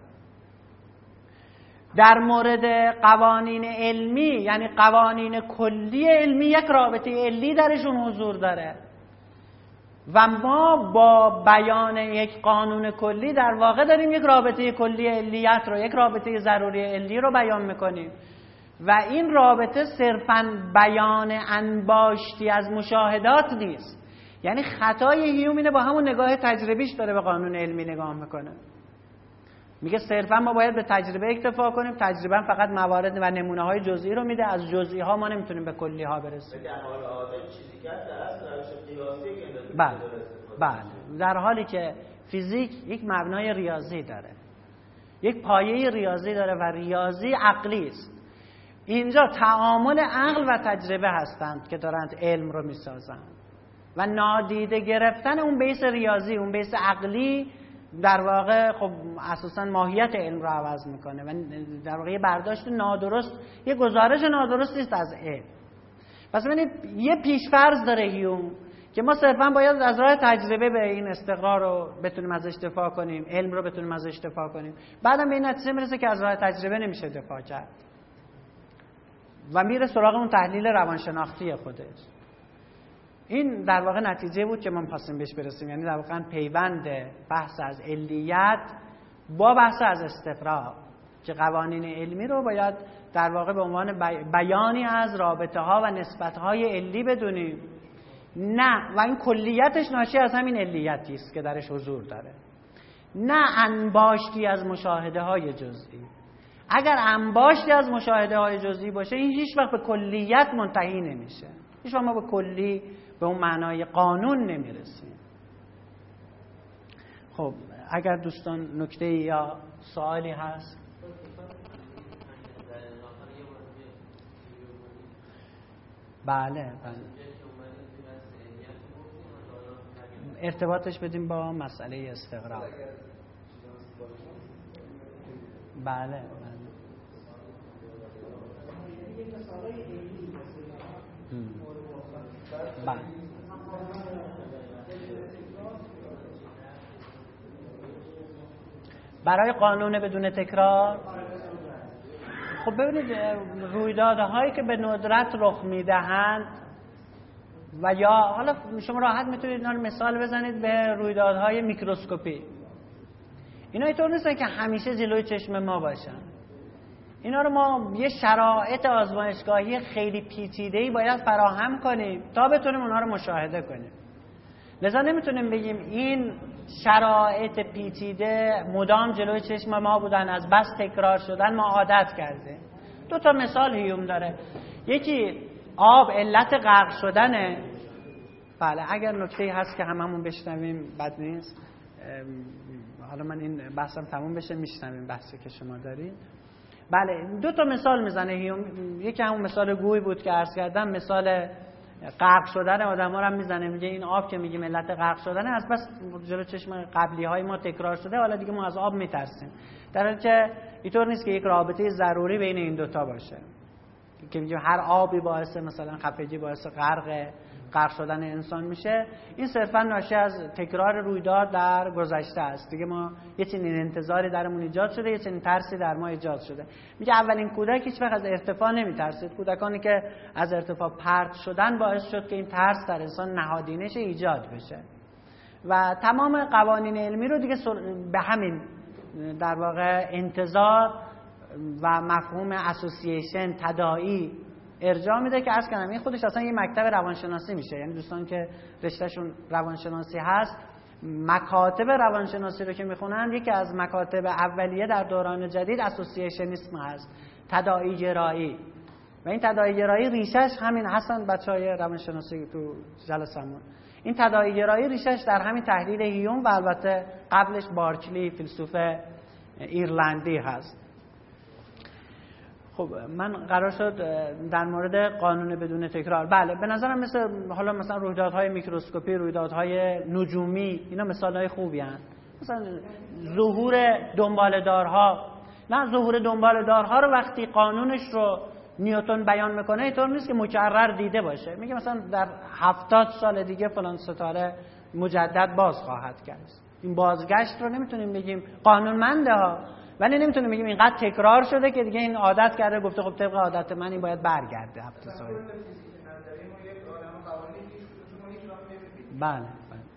در مورد قوانین علمی یعنی قوانین کلی علمی یک رابطه علی درشون حضور داره و ما با بیان یک قانون کلی در واقع داریم یک رابطه کلی علیت رو، یک رابطه ضروری علی رو بیان میکنیم و این رابطه صرفاً بیان انباشتی از مشاهدات نیست. یعنی خطای هیوم اینه با همون نگاه تجربیش داره به قانون علمی نگاه میکنه. میگه صرفاً ما باید به تجربه اکتفا کنیم، تجربه فقط موارد و نمونه های جزئی رو میده، از جزئی ها ما نمیتونیم به کلی ها برسیم. در حال حاضر چیزی که در اصل روش قیاسی که بله بله در حالی که فیزیک یک مبنای ریاضی داره، یک پایه ریاضی داره و ریاضی عقلی است. اینجا تعامل عقل و تجربه هستند که دارند علم رو میسازند و نادیده گرفتن اون بیس ریاضی، اون بیس عقلی در واقع خب اساساً ماهیت علم رو عوض میکنه و در واقع یه برداشت نادرست، یه گزارش نادرست است از علم. پس ببینید یه پیشفرض داره هیوم که ما صرفاً باید از راه تجربه به این استقرار رو بتونیم ازش دفاع کنیم، علم رو بتونیم ازش دفاع کنیم. بعدم به این نتیجه میرسه که از راه تجربه نمیشه دفاع کرد و میره سراغ اون تحلیل روانشناختی خودش. این در واقع نتیجه بود که ما می‌خواستیم بهش برسیم، یعنی در واقع پیوند بحث از علیت با بحث از استقرار که قوانین علمی رو باید در واقع به عنوان بیانی از رابطه ها و نسبت های علی بدونیم. نه، و این کلیتش ناشی از همین علیتی است که درش حضور داره، نه انباشتی از مشاهده های جزئی. اگر انباشتی از مشاهده های جزئی باشه این هیچ وقت به کلیت منتهی نمیشه، هیچ وقت ما به کلی به اون معنای قانون نمیرسیم. خب اگر دوستان نکته یا سوالی هست. بله بله ارتباطش بدیم با مسئله استقرار. بله بله بله برای قانون بدون تکرار. خب ببینید رویدادهایی که به ندرت رخ میدهند و یا حالا شما راحت میتونید اینا رو مثال بزنید به رویدادهای میکروسکوپی. اینا اینطور نیستن که همیشه جلوی چشم ما باشن. اینا رو ما یه شرایط آزمایشگاهی خیلی پیچیده‌ای باید فراهم کنیم تا بتونیم اونها رو مشاهده کنیم. لذا نمیتونیم بگیم این شرایط پیچیده مدام جلوی چشم ما بودن، از بس تکرار شدن ما عادت کرده. دو تا مثال هیوم داره. یکی آب علت غرق شدنه. بله اگر نکته‌ای هست که هممون بشنویم بد نیست. حالا من این بحثم تموم بشه میشنویم بحثی که شما دارید. بله دو تا مثال میزنه هیوم. یکی همون مثال گوی بود که عرض کردم، مثال غرق شدن آدم‌ها رو هم میزنه، میگه این آب که میگیم علت غرق شدن از بس جلو چشم قبلی های ما تکرار شده، حالا دیگه ما از آب میترسیم. در حالی که اینطور نیست که یک رابطه ضروری بین این دوتا باشه که میگیم هر آبی باعث مثلا خفگی باعث غرق غرق شدن انسان میشه. این صرفا ناشی از تکرار رویداد در گذشته است. دیگه ما یه چنین انتظاری درمون ایجاد شده، یه چنین ترسی در ما ایجاد شده. میگه اولین کودک هیچ وقت از ارتفاع نمیترسید. کودکانی که از ارتفاع پرت شدن باعث شد که این ترس در انسان نهادینش ایجاد بشه و تمام قوانین علمی رو دیگه به همین در واقع انتظار و مفهوم اسوسییشن تداعی ارجاع میده که عرض کنم این خودش اصلا یه مکتب روانشناسی میشه. یعنی دوستان که رشتهشون روانشناسی هست، مکاتب روانشناسی رو که میخونن یکی از مکاتب اولیه در دوران جدید اسوسییشنیسم هست، تداعی گرایی. و این تداعی گرایی ریشش همین هستن بچهای روانشناسی تو جلسمون. این تداعی گرایی ریشش در همین تحلیل هیوم و البته قبلش بارکلی فیلسوف ایرلندی هست. خب من قرار شد در مورد قانون بدون تکرار. بله به نظرم مثل حالا مثلا رویدادهای میکروسکوپی، رویدادهای نجومی، اینا مثالهای خوبی هستند. مثلا ظهور دنباله‌دارها، نه ظهور دنباله‌دارها رو وقتی قانونش رو نیوتن بیان میکنه اینطور نیست که مکرر دیده باشه. میگه مثلا در هفتاد سال دیگه فلان ستاره مجدد باز خواهد گشت. این بازگشت رو نمیتونیم بگیم قانونمنده ها، ولی نمیتونیم بگیم اینقدر تکرار شده که دیگه این عادت کرده، گفته خب طبق عادت من این باید برگرده هفته سال. بله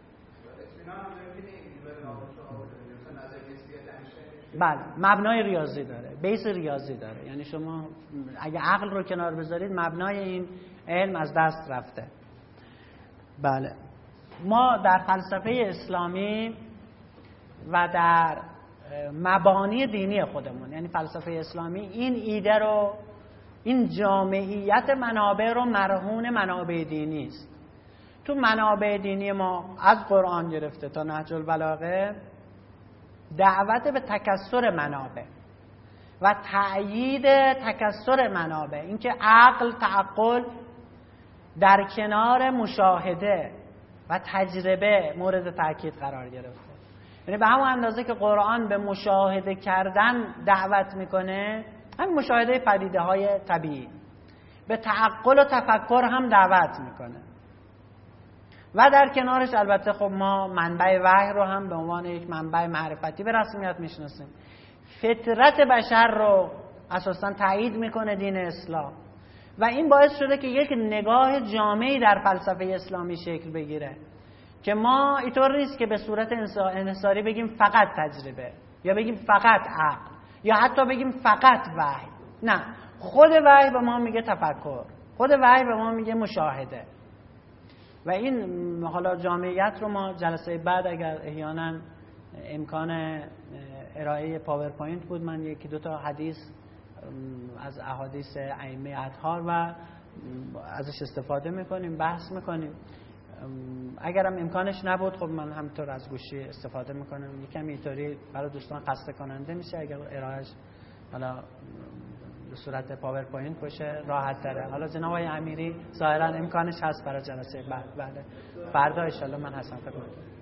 بله مبنای ریاضی داره، بیس ریاضی داره. یعنی شما اگه عقل رو کنار بذارید مبنای این علم از دست رفته. بله ما در فلسفه اسلامی و در مبانی دینی خودمون، یعنی فلسفه اسلامی، این ایده رو، این جامعیت منابع رو مرهون منابع دینی است. تو منابع دینی ما از قرآن گرفته تا نهج البلاغه دعوت به تکثر منابع و تأیید تکثر منابع، اینکه عقل تعقل در کنار مشاهده و تجربه مورد تاکید قرار گرفته. یعنی به همون اندازه که قرآن به مشاهده کردن دعوت میکنه، همین مشاهده پدیده های طبیعی، به تعقل و تفکر هم دعوت میکنه. و در کنارش البته خب ما منبع وحی رو هم به عنوان یک منبع معرفتی به رسمیت میشناسیم. فطرت بشر رو اساساً تایید میکنه دین اسلام و این باعث شده که یک نگاه جامعی در فلسفه اسلامی شکل بگیره که ما اینطور نیست که به صورت انحصاری بگیم فقط تجربه یا بگیم فقط عقل یا حتی بگیم فقط وحی. نه، خود وحی به ما میگه تفکر، خود وحی به ما میگه مشاهده. و این حالا جامعیت رو ما جلسه بعد اگر احیانا امکان ارائه پاورپوینت بود. من یکی دو تا حدیث از احادیث ائمه اطهار و ازش استفاده میکنیم، بحث میکنیم. اگرم امکانش نبود خب من همینطور از گوشی استفاده میکنم. یکم اینطوری برای دوستان خسته کننده میشه اگر ارائهش حالا به صورت پاورپوینت باشه، راحت تره. حالا جناب آقای امیری ظاهرا امکانش هست برای جلسه بعد. بله فردا ان شاء الله من هستم خدمتتون.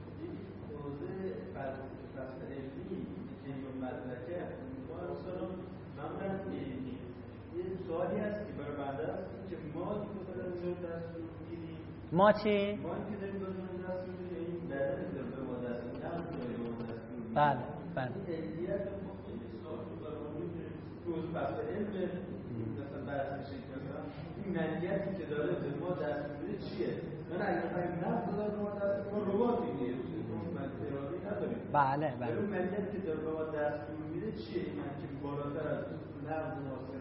سوالی هست که برای بنده است که ما که داریم دستور می‌گیریم، ما چی؟ ما که داریم دستور می‌گیریم این بدن داره به ما دستور می‌ده، هم داره به ما دستور می‌ده. بله بله. این علمیت ما خیلی سوال رو برای می‌کنیم که از بحث علم مثلا بحث میشه که مثلا این معنیتی که داره به ما دستور می‌ده چیه؟ من اگه بخوایم نفس داره به ما دستور ما رباطی می‌گیره. من ارادی نداریم. بله بله. اون معنیتی که داره به ما دستور می‌ده چیه؟ این که بالاتر از لفظ ناصر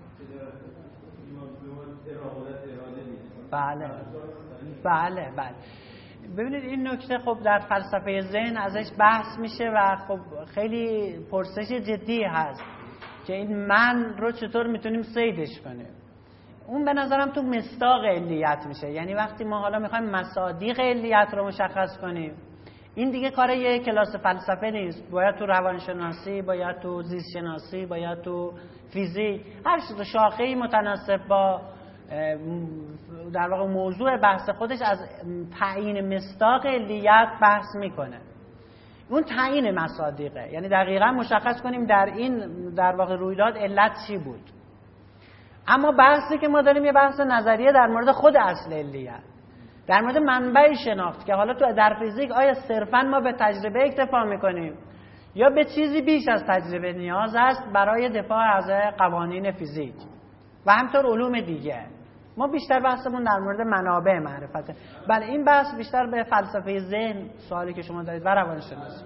بله بله بله. ببینید این نکته خب در فلسفه ذهن ازش بحث میشه و خب خیلی پرسش جدی هست که این من رو چطور میتونیم صیدش کنیم. اون به نظرم تو مصداق علیت میشه. یعنی وقتی ما حالا میخوایم مصادیق علیت رو مشخص کنیم، این دیگه کار یه کلاس فلسفه نیست. باید تو روانشناسی، باید تو زیست شناسی، باید تو فیزیک، هر چیز شاخه‌ای متناسب با در واقع موضوع بحث خودش از تعیین مصداق علیت بحث میکنه. اون تعیین مصادیقه، یعنی دقیقاً مشخص کنیم در این در واقع رویداد علت چی بود. اما بحثی که ما داریم یه بحث نظریه در مورد خود اصل علیت، در مورد منبع شناخت که حالا تو در فیزیک آیا صرفاً ما به تجربه اکتفا میکنیم یا به چیزی بیش از تجربه نیاز است برای دفاع از قوانین فیزیک و همطور علوم دیگه. ما بیشتر بحثمون در مورد منابع معرفته. بله این بحث بیشتر به فلسفه ذهن، سوالی که شما دارید، و روانشناسی.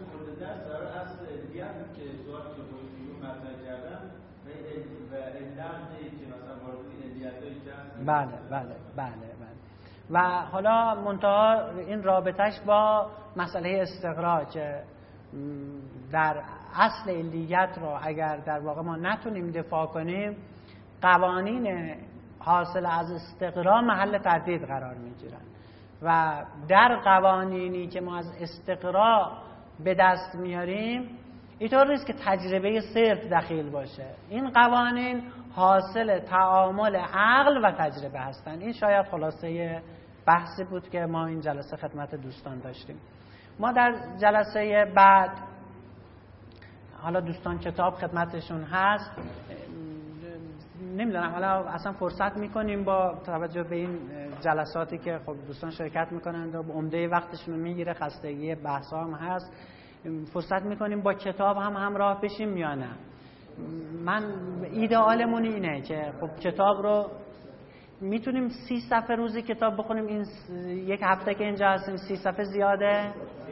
بله بله بله بله. و حالا منتها این رابطش با مسئله استقراء که در اصل علیت رو اگر در واقع ما نتونیم دفاع کنیم، قوانین حاصل از استقراء محل تردید قرار میگیرن و در قوانینی که ما از استقراء به دست میاریم اینطور نیست که تجربه صرف دخیل باشه. این قوانین حاصل تعامل عقل و تجربه هستن. این شاید خلاصه بحثی بود که ما این جلسه خدمت دوستان داشتیم. ما در جلسه بعد حالا دوستان کتاب خدمتشون هست، نمیدونم حالا اصلا فرصت میکنیم با توجه به این جلساتی که خب دوستان شرکت میکنند و عمده وقتشون رو میگیره، خستگی بحث هم هست، فرصت میکنیم با کتاب هم همراه بشیم یا نه. من ایدئالمون اینه که خب کتاب رو میتونیم سی صفحه روزی کتاب بخونیم. این یک هفته که اینجا هستیم سی صفحه زیاده؟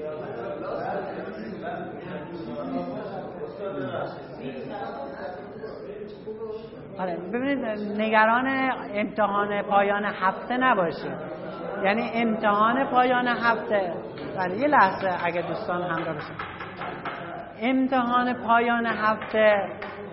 آره ببینید نگران امتحان پایان هفته نباشید. یعنی امتحان پایان هفته، ولی یه لحظه اگه دوستان همراه باشن، امتحان پایان هفته،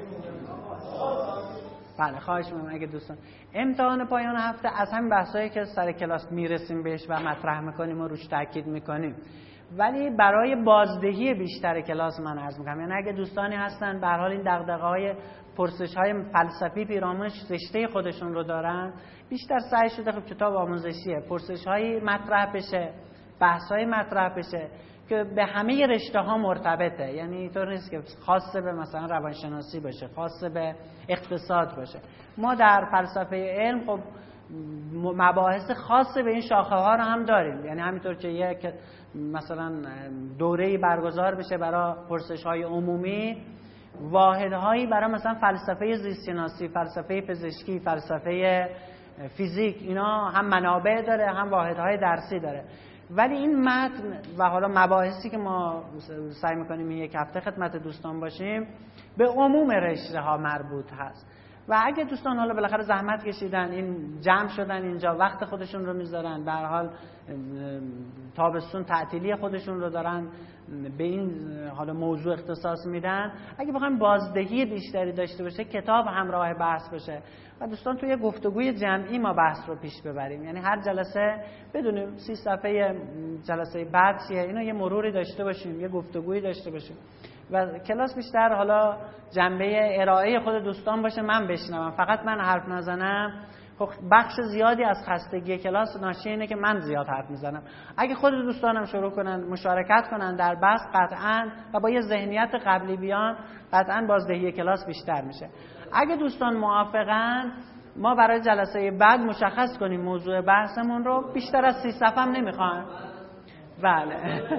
بله خواهش می‌کنم اگه دوستان، امتحان پایان هفته از همین بحثایی که سر کلاس میرسیم بهش و مطرح میکنیم و روش تاکید میکنیم، ولی برای بازدهی بیشتر کلاس من عرض میکنم. یعنی اگه دوستانی هستن به هر حال این دغدغه‌های پرسش‌های فلسفی پیرامون رشته خودشون رو دارن، بیشتر سعی شده خب کتاب آموزشیه، پرسش‌های مطرح بشه، بحث‌های مطرح بشه که به همه رشته‌ها مرتبطه. یعنی اینطور نیست که خاص به مثلا روانشناسی باشه، خاص به اقتصاد باشه. ما در فلسفه علم خب مباحث خاص به این شاخه ها رو هم داریم. یعنی همینطور که یک مثلا دوره‌ای برگزار بشه برای پرسش‌های عمومی، واحدهایی برای مثلا فلسفه زیست شناسی، فلسفه پزشکی، فلسفه فیزیک، اینا هم منابع داره هم واحدهای درسی داره. ولی این متن و حالا مباحثی که ما سعی می‌کنیم این یک هفته خدمت دوستان باشیم به عموم رشته ها مربوط هست. و اگه دوستان حالا بالاخره زحمت کشیدن، این جمع شدن اینجا، وقت خودشون رو میذارن، به هر حال تابستون تعطیلی خودشون رو دارن به این حالا موضوع اختصاص میدن، اگه بخوایم بازدهی بیشتری داشته باشه کتاب همراه بحث باشه و دوستان توی گفتگوی جمعی ما بحث رو پیش ببریم. یعنی هر جلسه بدونیم سی صفحه جلسه بعد چیه، اینو یه مروری داشته باشیم، یه گفتگویی داشته باشیم و کلاس بیشتر حالا جنبه ارائه خود دوستان باشه، من بشنوم، فقط من حرف نزنم. خب بخش زیادی از خستگی کلاس ناشی اینه که من زیاد حرف میزنم. اگه خود دوستانم شروع کنن مشارکت کنن در بحث قطعاً و با یه ذهنیت قبلی بیان، قطعاً بازدهی کلاس بیشتر میشه. اگه دوستان موافقن ما برای جلسه بعد مشخص کنیم موضوع بحثمون رو، بیشتر از سی صفحه هم نمیخوام. بله.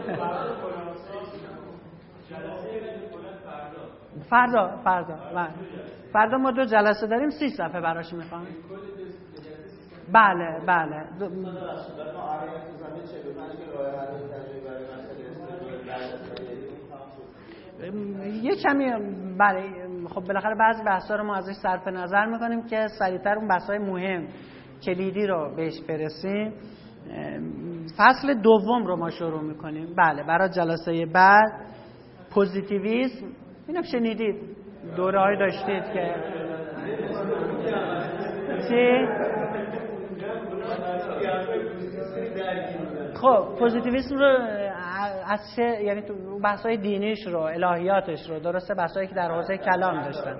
فردا فردا بله. فردا ما دو جلسه داریم، سی صفحه براش میخوام. بله بله دو... یه کمی بله. خب بالاخره بعضی بحثا رو ما ازش صرف نظر میکنیم که سریعتر اون بحثای مهم کلیدی رو بهش برسیم. فصل دوم رو ما شروع میکنیم. بله برای جلسه بعد پوزیتیویسم، اینو شنیدید دوره‌ای داشتید که چی؟ خب پوزیتیویسم رو از چه، یعنی تو بحث‌های دینیش رو، الهیاتش رو، درسته بحثایی که در حوزه کلام داشتن،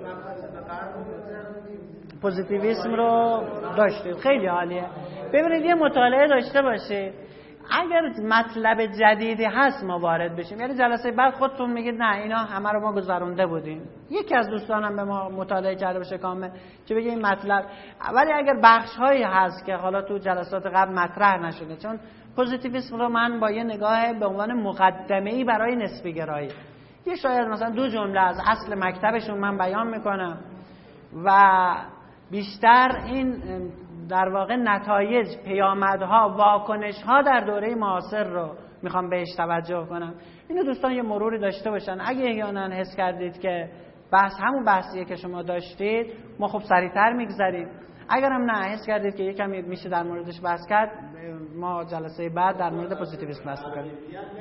پوزیتیویسم رو داشتید. خیلی عالیه. ببینید یه مطالعه داشته باشید، اگر مطلب جدیدی هست ما وارد بشیم. یعنی جلسه بعد خودتون میگید نه اینا همه رو ما گذرونده بودیم، یکی از دوستانم به ما مطالعه کرده باشه کامل که بگه این مطلب، ولی اگر بخش هایی هست که حالا تو جلسات قبل مطرح نشده، چون پوزیتیویسم رو من با یه نگاه به عنوان مقدمه‌ای برای نسبی گرایی، یه شاید مثلا دو جمله از اصل مکتبشون من بیان میکنم و بیشتر این در واقع نتایج، پیامدها، واکنش‌ها در دوره معاصر رو میخوام بهش توجه کنم. اینو دوستان یه مروری داشته باشن. اگه احیانا حس کردید که بحث همون بحثیه که شما داشتید، ما خب سریعتر میگذریم. اگر هم نه حس کردید که یکم میشه در موردش بحث کرد، ما جلسه بعد در مورد پوزیتیویسم بحث کنیم.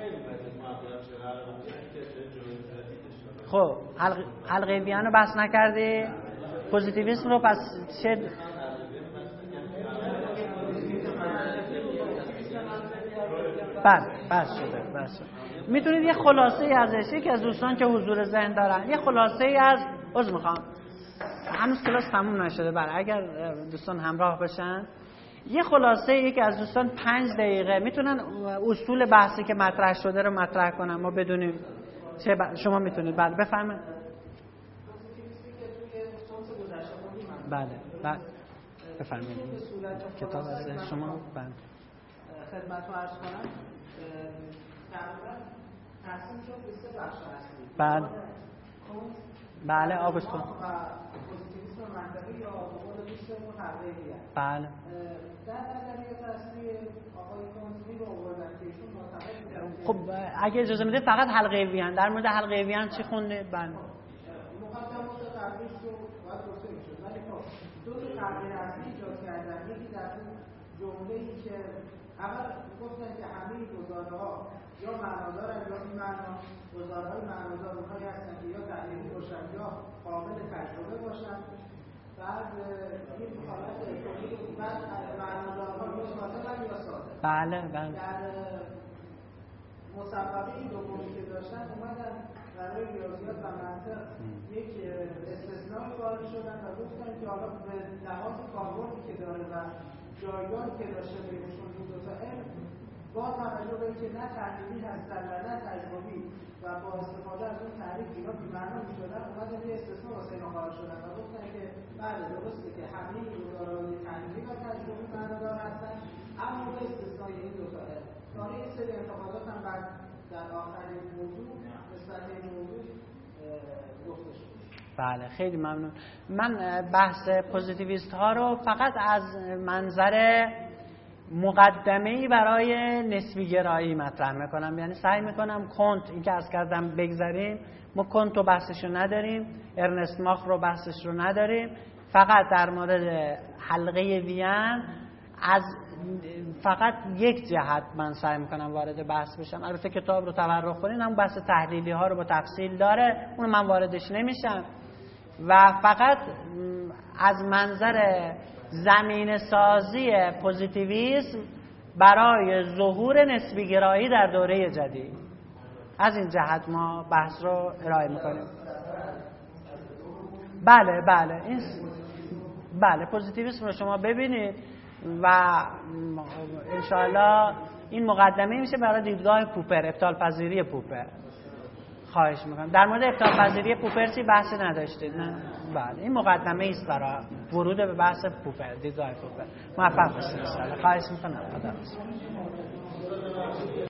خب حلقه ویان رو بحث نکردی؟ پوزیتیویسم رو پس چه بله بس شده بس شده. میتونید یه خلاصه ای ازش، یکی از دوستان که حضور ذهن دارن یه خلاصه ای از عذر میخوام هنوز کلاس تموم نشده، بله اگر دوستان همراه باشن یه خلاصه یکی از دوستان پنج دقیقه میتونن اصول بحثی که مطرح شده رو مطرح کنن، ما بدونیم چه ب... شما میتونید بله بفرمایید. بله بله بفرمایید. کتاب از شما بله خدمت رو عرض کنم تقریبا تقسیم شد به سه بخش هستیم. بله بله آگوستون پوزیتیویسم منطقی یا بقول دوستمون حقیقیه. بله در نظریات اصلی آقای کنتری رو آوردن که ایشون معتقد بودن. خب اگه اجازه میده فقط حلقه ویان، در مورد حلقه ویان چی خونده؟ بله مقدمات قبلیش رو باید گفته میشد، ولی خب دو تا قضیه اصلی ایجاد کردن. یکی در اون جمله‌ای که اول گفتن که همه گزاره‌ها یا معنادارن یا این معنا، گزاره‌های معنادار اونهایی هستن که یا تحلیلی باشن یا قابل تجربه باشن. بعد این حالت کلی بعد معنادارها یا صادقن یا صادق. بله بله. در مسابقه این دومی که داشتن اومدن برای ریاضیات و منطق یک استثناء وارد شدن و گفتن که حالا به لحاظ کاربردی که داره و جایگاهی که داشته بینشون دو دو تا علم، با توجه به اینکه نه تحلیلی هستن و نه تجربی و با استفاده از اون تعریف اینا بی‌معنا می‌شدن، اومدن یه استثناء واسه اینا قائل شدن و گفتن که بله درسته که همه گزاره‌های تحلیلی و تجربی معنادار هستن، اما به استثنای این دو تا علم. داره این سری انتقادات هم بعد در آخرین موضوع نسبت این موضوع گفته شد. بله خیلی ممنون. من بحث پوزیتیویست ها رو فقط از منظر مقدمه‌ای برای نسبی گرایی مطرح میکنم، یعنی سعی میکنم کنت، این که عرض کردم بگذاریم، ما کنت رو بحثش رو نداریم، ارنست ماخ رو بحثش رو نداریم، فقط در مورد حلقه وین از فقط یک جهت من سعی میکنم وارد بحث بشم. البته کتاب رو تورق کنین، هم بحث تحلیلی ها رو با تفصیل داره، اون من واردش نمیشم و فقط از منظر زمین سازی پوزیتیویسم برای ظهور نسبی گرایی در دوره جدید، از این جهت ما بحث رو ارائه میکنیم. بله بله این بله پوزیتیویسم رو شما ببینید و انشاءالله این مقدمه میشه برای دیدگاه پوپر، ابطال پذیری پوپر. خواهش میکنم در مورد ابطال پذیری پوپر چی بحثی نداشتید؟ نه بله این مقدمه است برای ورود به بحث پوپر، دیدگاه پوپر. موفق باشید. خواهش میکنم. خدا